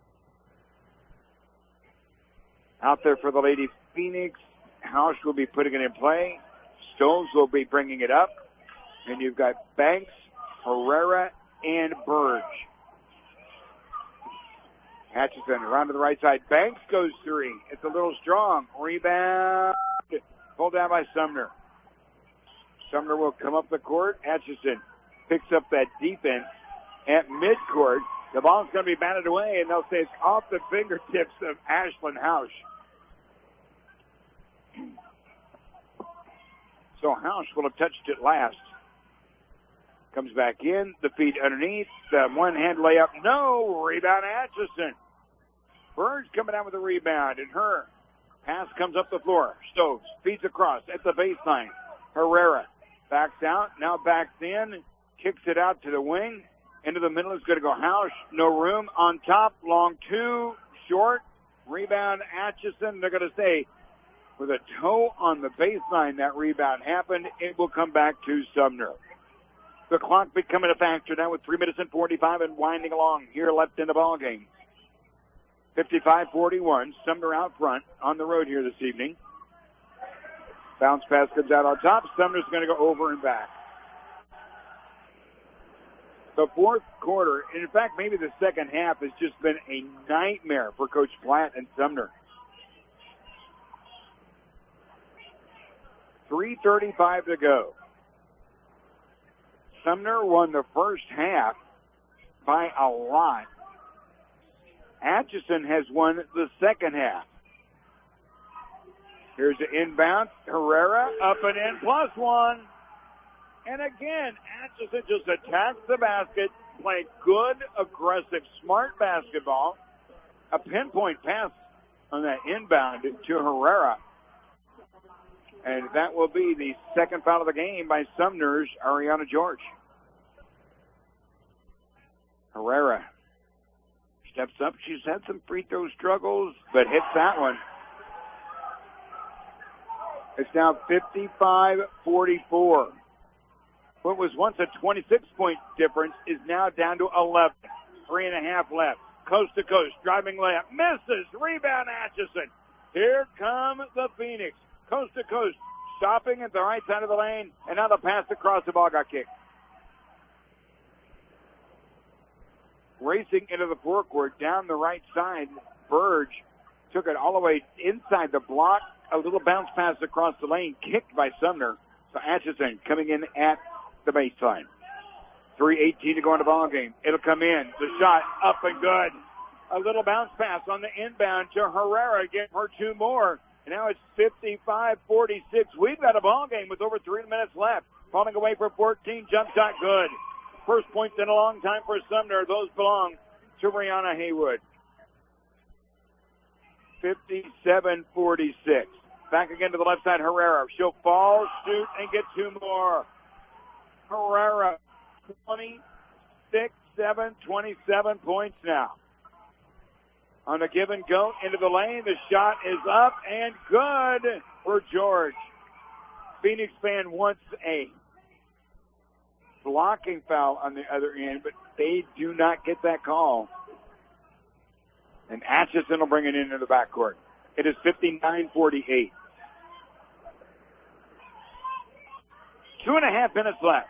Out there for the Lady Phoenix. House will be putting it in play. Stones will be bringing it up. And you've got Banks, Herrera, and Burge. Atchison around to the right side. Banks goes three. It's a little strong. Rebound. Pulled down by Sumner. Sumner will come up the court. Atchison picks up that defense at midcourt. The ball's going to be batted away, and they'll say it's off the fingertips of Ashlyn Hausch. So Hausch will have touched it last. Comes back in, the feet underneath, the one-hand layup, no, rebound Atchison. Burns coming out with a rebound, and her pass comes up the floor. Stokes feeds across at the baseline. Herrera backs out, now backs in, kicks it out to the wing. Into the middle is going to go Hausch, no room. On top, long two, short, rebound Atchison. They're going to say, with a toe on the baseline, that rebound happened. It will come back to Sumner. The clock becoming a factor now with 3 minutes and 45 and winding along here left in the ball game. 55-41. Sumner out front on the road here this evening. Bounce pass comes out on top. Sumner's going to go over and back. The fourth quarter, and in fact maybe the second half, has just been a nightmare for Coach Platt and Sumner. 3:35 to go. Sumner won the first half by a lot. Atchison has won the second half. Here's the inbound. Herrera up and in, +1. And again, Atchison just attacks the basket, played good, aggressive, smart basketball. A pinpoint pass on that inbound to Herrera. And that will be the second foul of the game by Sumner's Ariana George. Herrera steps up. She's had some free throw struggles, but hits that one. It's now 55-44. What was once a 26-point difference is now down to 11. 3.5 left. Coast to coast, driving layup. Misses. Rebound Atchison. Here come the Phoenix. Coast to coast, stopping at the right side of the lane, and now the pass across the ball got kicked. Racing into the forecourt down the right side, Burge took it all the way inside the block. A little bounce pass across the lane, kicked by Sumner. So Atchison coming in at the baseline. 3:18 to go in the ball game. It'll come in. The shot up and good. A little bounce pass on the inbound to Herrera. Give her two more. And now it's 55-46. We've got a ball game with over 3 minutes left. Falling away for 14. Jump shot good. First points in a long time for Sumner. Those belong to Brianna Haywood. 57-46. Back again to the left side, Herrera. She'll fall, shoot, and get two more. Herrera, 27 points now. On a give and go into the lane, the shot is up and good for George. Phoenix fan wants a blocking foul on the other end, but they do not get that call. And Atchison will bring it into the backcourt. It is 59-48. 2.5 minutes left.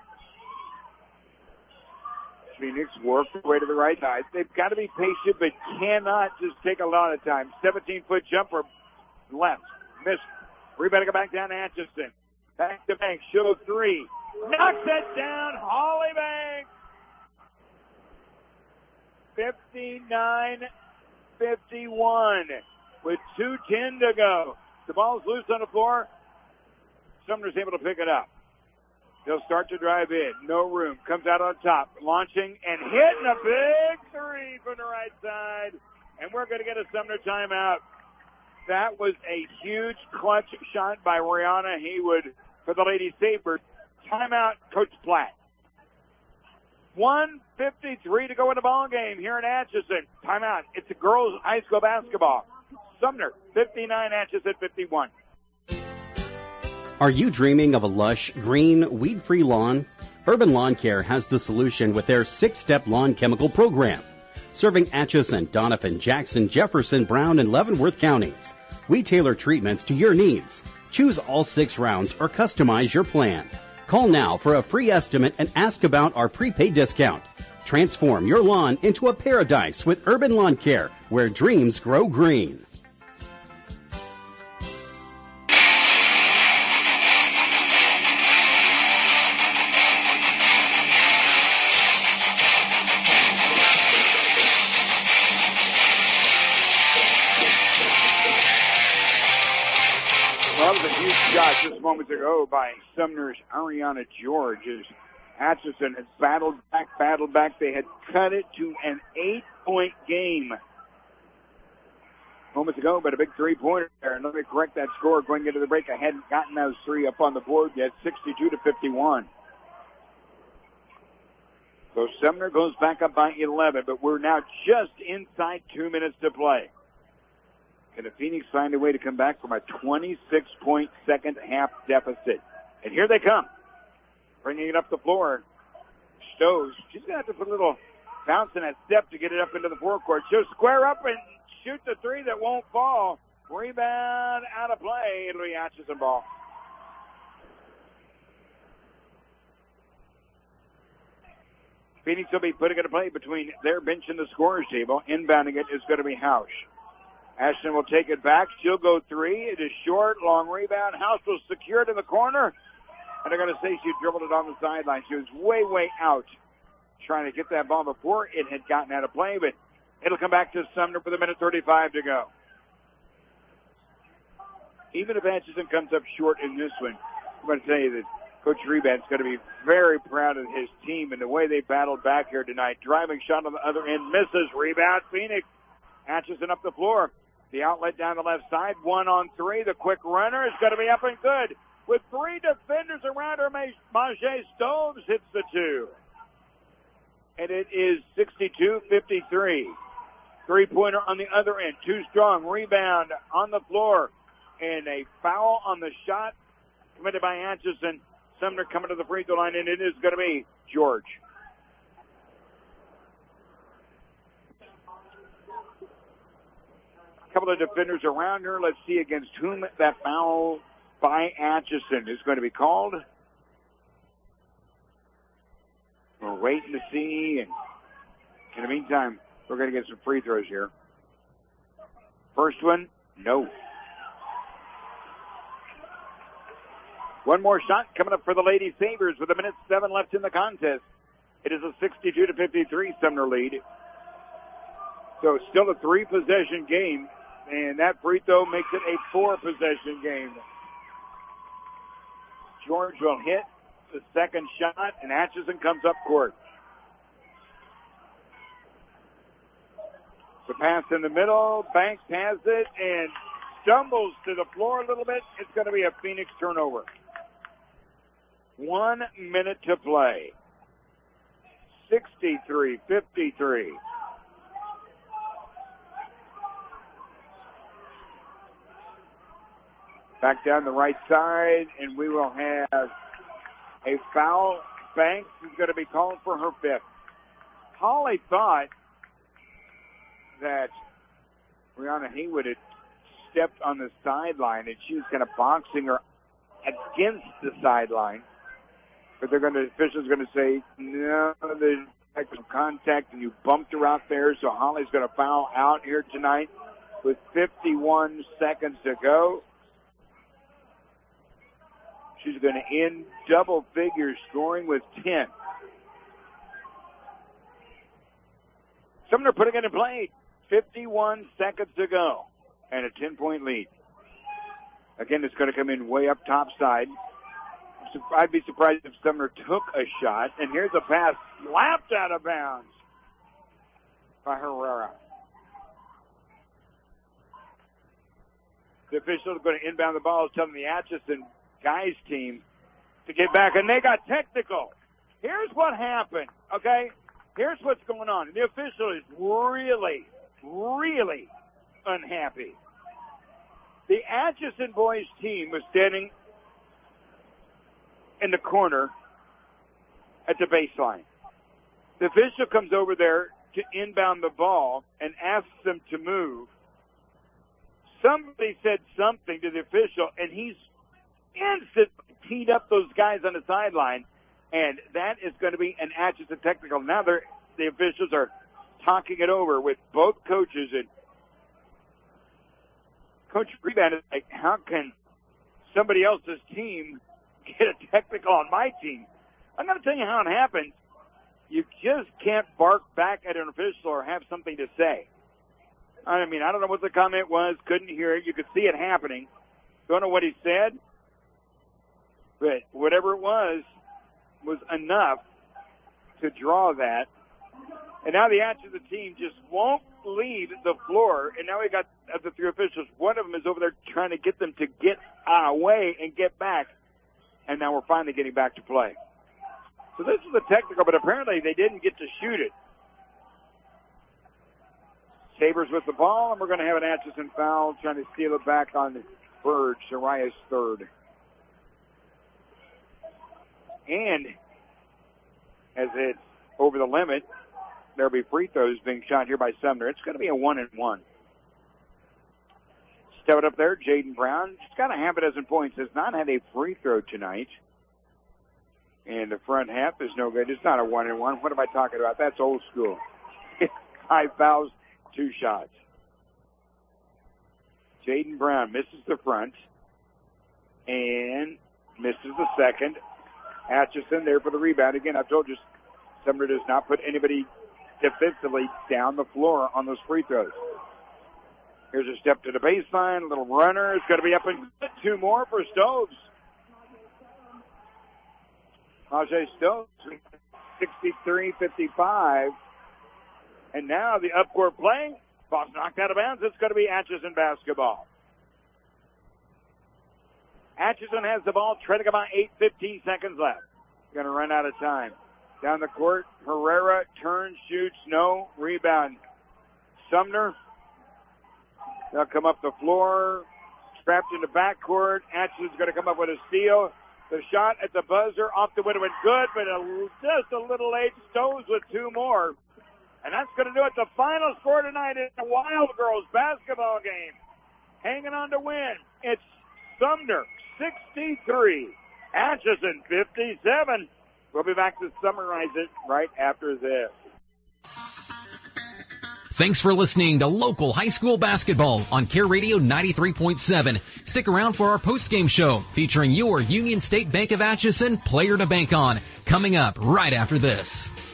Phoenix works their way to the right side. They've got to be patient, but cannot just take a lot of time. 17-foot jumper left. Missed. Rebound go back down to Atchison. Back to Banks. Show three. Knocks it down. Holly Banks. 59-51 with 2:10 to go. The ball's loose on the floor. Sumner's able to pick it up. They'll start to drive in. No room. Comes out on top. Launching and hitting a big three from the right side. And we're going to get a Sumner timeout. That was a huge clutch shot by Rihanna Haywood for the Lady Sabres. Timeout, Coach Platt. 1:53 to go in the ball game here in Atchison. Timeout. It's a girls' high school basketball. Sumner 59, Atchison 51. Are you dreaming of a lush, green, weed-free lawn? Urban Lawn Care has the solution with their 6-step lawn chemical program. Serving Atchison, Donovan, Jackson, Jefferson, Brown, and Leavenworth counties. We tailor treatments to your needs. Choose all 6 rounds or customize your plan. Call now for a free estimate and ask about our prepaid discount. Transform your lawn into a paradise with Urban Lawn Care, where dreams grow green. Well, that was a huge shot just moments ago by Sumner's Ariana George. As Atchison has battled back. They had cut it to an 8-point game moments ago, but a big 3-pointer there. And let me correct that score going into the break. I hadn't gotten those 3 up on the board yet, 62-51. So Sumner goes back up by 11, but we're now just inside 2 minutes to play. Can the Phoenix find a way to come back from a 26-point second half deficit? And here they come. Bringing it up the floor. Stoves. She's going to have to put a little bounce in that step to get it up into the forecourt. She'll square up and shoot the 3 that won't fall. Rebound out of play. It'll be Atchison ball. Phoenix will be putting it in play between their bench and the scorer's table. Inbounding it is going to be Hausch. Ashton will take it back. She'll go 3. It is short. Long rebound. House will secure it in the corner. And they're going to say she dribbled it on the sideline. She was way, way out trying to get that ball before it had gotten out of play. But it'll come back to Sumner for the minute 35 to go. Even if Atchison comes up short in this one, I'm going to tell you that Coach Rebat's going to be very proud of his team and the way they battled back here tonight. Driving shot on the other end. Misses. Rebound. Phoenix. Atchison up the floor. The outlet down the left side, 1-on-3. The quick runner is going to be up and good. With 3 defenders around her, Mage Stoves hits the 2. And it is 62-53. 3-pointer on the other end. Too strong. Rebound on the floor. And a foul on the shot committed by Atchison. Sumner coming to the free throw line, and it is going to be George. Couple of defenders around her. Let's see against whom that foul by Atchison is going to be called. We're waiting to see. And in the meantime, we're going to get some free throws here. First one, no. One more shot coming up for the Lady Sabres with 1:07 left in the contest. It is a 62-53 Sumner lead. So still a 3-possession game. And that free throw makes it a 4-possession game. George will hit the second shot, and Atchison comes up court. The pass in the middle. Banks has it and stumbles to the floor a little bit. It's going to be a Phoenix turnover. 1 minute to play. 63-53. Back down the right side, and we will have a foul. Banks is going to be called for her 5th. Holly thought that Brianna Haywood had stepped on the sideline, and she was kind of boxing her against the sideline. But the official's going to say, no, there's some contact, and you bumped her out there, so Holly's going to foul out here tonight with 51 seconds to go. She's going to end double figure scoring with 10. Sumner putting it in play. 51 seconds to go. And a 10-point lead. Again, it's going to come in way up top side. I'd be surprised if Sumner took a shot. And here's a pass slapped out of bounds by Herrera. The official is going to inbound the ball, telling the Atchison guys team to get back, and they got technical. Here's what happened, okay? Here's what's going on. The official is really, really unhappy. The Atchison boys team was standing in the corner at the baseline. The official comes over there to inbound the ball and asks them to move. Somebody said something to the official, and he's instantly teed up those guys on the sideline, and that is going to be an Atchison technical. Now the officials are talking it over with both coaches, and Coach Rebound is like, how can somebody else's team get a technical on my team? I'm going to tell you how it happens. You just can't bark back at an official or have something to say. I mean, I don't know what the comment was. Couldn't hear it. You could see it happening. Don't know what he said. But whatever it was enough to draw that. And now the Atchison team just won't leave the floor. And now we got the three officials. One of them is over there trying to get them to get away and get back. And now we're finally getting back to play. So this is a technical, but apparently they didn't get to shoot it. Sabres with the ball, and we're going to have an Atchison foul trying to steal it back on Burge, Sariah's third. And as it's over the limit, there'll be free throws being shot here by Sumner. It's going to be a 1-and-1. Step it up there, Jaden Brown. He's got a half a dozen points. Has not had a free throw tonight. And the front half is no good. It's not a 1-and-1. What am I talking about? That's old school. 5 fouls, 2 shots. Jaden Brown misses the front and misses the second. Atchison there for the rebound. Again, I've told you, Sumner does not put anybody defensively down the floor on those free throws. Here's a step to the baseline, a little runner. It's going to be up and 2 more for Stokes. Ajay Stokes, 63-55. And now the upcourt play. Ball's knocked out of bounds. It's going to be Atchison basketball. Atchison has the ball, trailing about 8:15 seconds left. Going to run out of time. Down the court, Herrera turns, shoots, no. Rebound. Sumner. They'll come up the floor. Trapped in the backcourt. Atchison's going to come up with a steal. The shot at the buzzer off the window and good, but just a little late. Stoves with 2 more. And that's going to do it. The final score tonight is the Wild Girls basketball game. Hanging on to win. It's Sumner 63, Atchison 57. We'll be back to summarize it right after this. Thanks for listening to local high school basketball on Care Radio 93.7. Stick around for our postgame show featuring your Union State Bank of Atchison player to bank on, coming up right after this.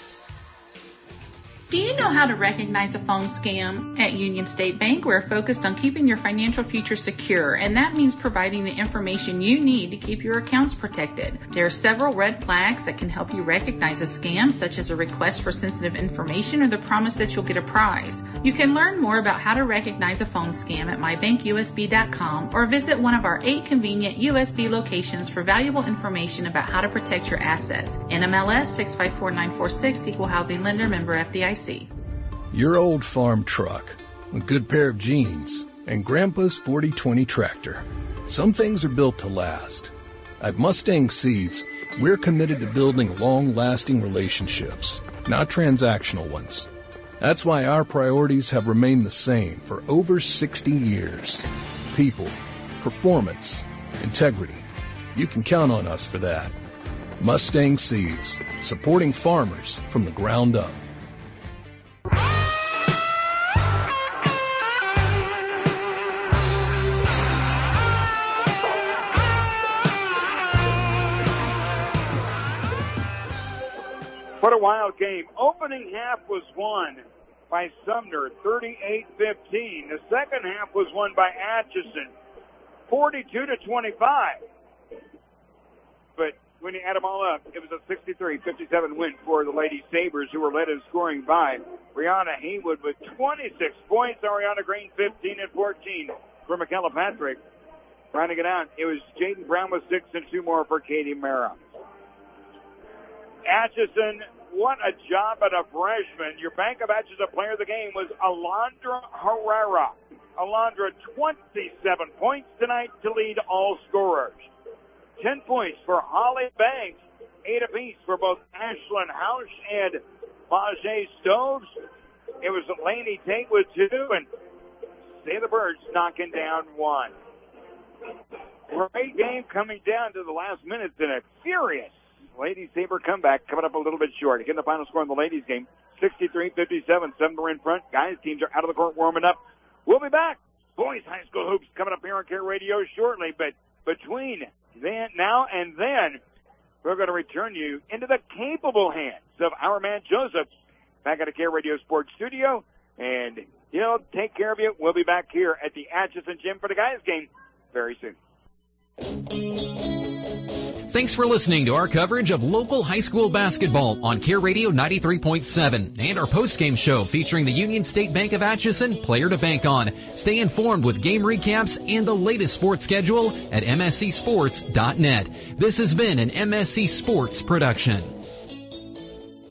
Do you know how to recognize a phone scam? At Union State Bank, we're focused on keeping your financial future secure, and that means providing the information you need to keep your accounts protected. There are several red flags that can help you recognize a scam, such as a request for sensitive information or the promise that you'll get a prize. You can learn more about how to recognize a phone scam at mybankusb.com or visit one of our 8 convenient USB locations for valuable information about how to protect your assets. NMLS 654946, Equal Housing Lender, member FDIC. Your old farm truck, a good pair of jeans, and Grandpa's 4020 tractor. Some things are built to last. At Mustang Seeds, we're committed to building long-lasting relationships, not transactional ones. That's why our priorities have remained the same for over 60 years. People, performance, integrity. You can count on us for that. Mustang Seeds, supporting farmers from the ground up. What a wild game. Opening half was won by Sumner, 38-15. The second half was won by Atchison, 42-25. But when you add them all up, it was a 63-57 win for the Lady Sabres, who were led in scoring by Brianna Haywood with 26 points. Ariana Green, 15 and 14 for McKella Patrick. Rounding it out, it was Jaden Brown with 6 and 2 more for Katie Mara. Atchison, what a job at a freshman. Your Bank of Atchison player of the game was Alondra Herrera. Alondra, 27 points tonight to lead all scorers. 10 points for Holly Banks, 8 apiece for both Ashlyn House and Majay Stoves. It was Lainey Tate with 2, and Say the Birds knocking down 1. Great game coming down to the last minutes in a furious Lady Saber comeback, coming up a little bit short. Again, the final score in the ladies' game, 63-57. 7 are in front. Guys, teams are out of the court warming up. We'll be back. Boys High School Hoops coming up here on Care Radio shortly. But between now and then, we're going to return you into the capable hands of our man Joseph back at the Care Radio Sports Studio. And, take care of you. We'll be back here at the Atchison Gym for the guys' game very soon. Thanks for listening to our coverage of local high school basketball on Care Radio 93.7 and our postgame show featuring the Union State Bank of Atchison player to bank on. Stay informed with game recaps and the latest sports schedule at mscsports.net. This has been an MSC Sports production.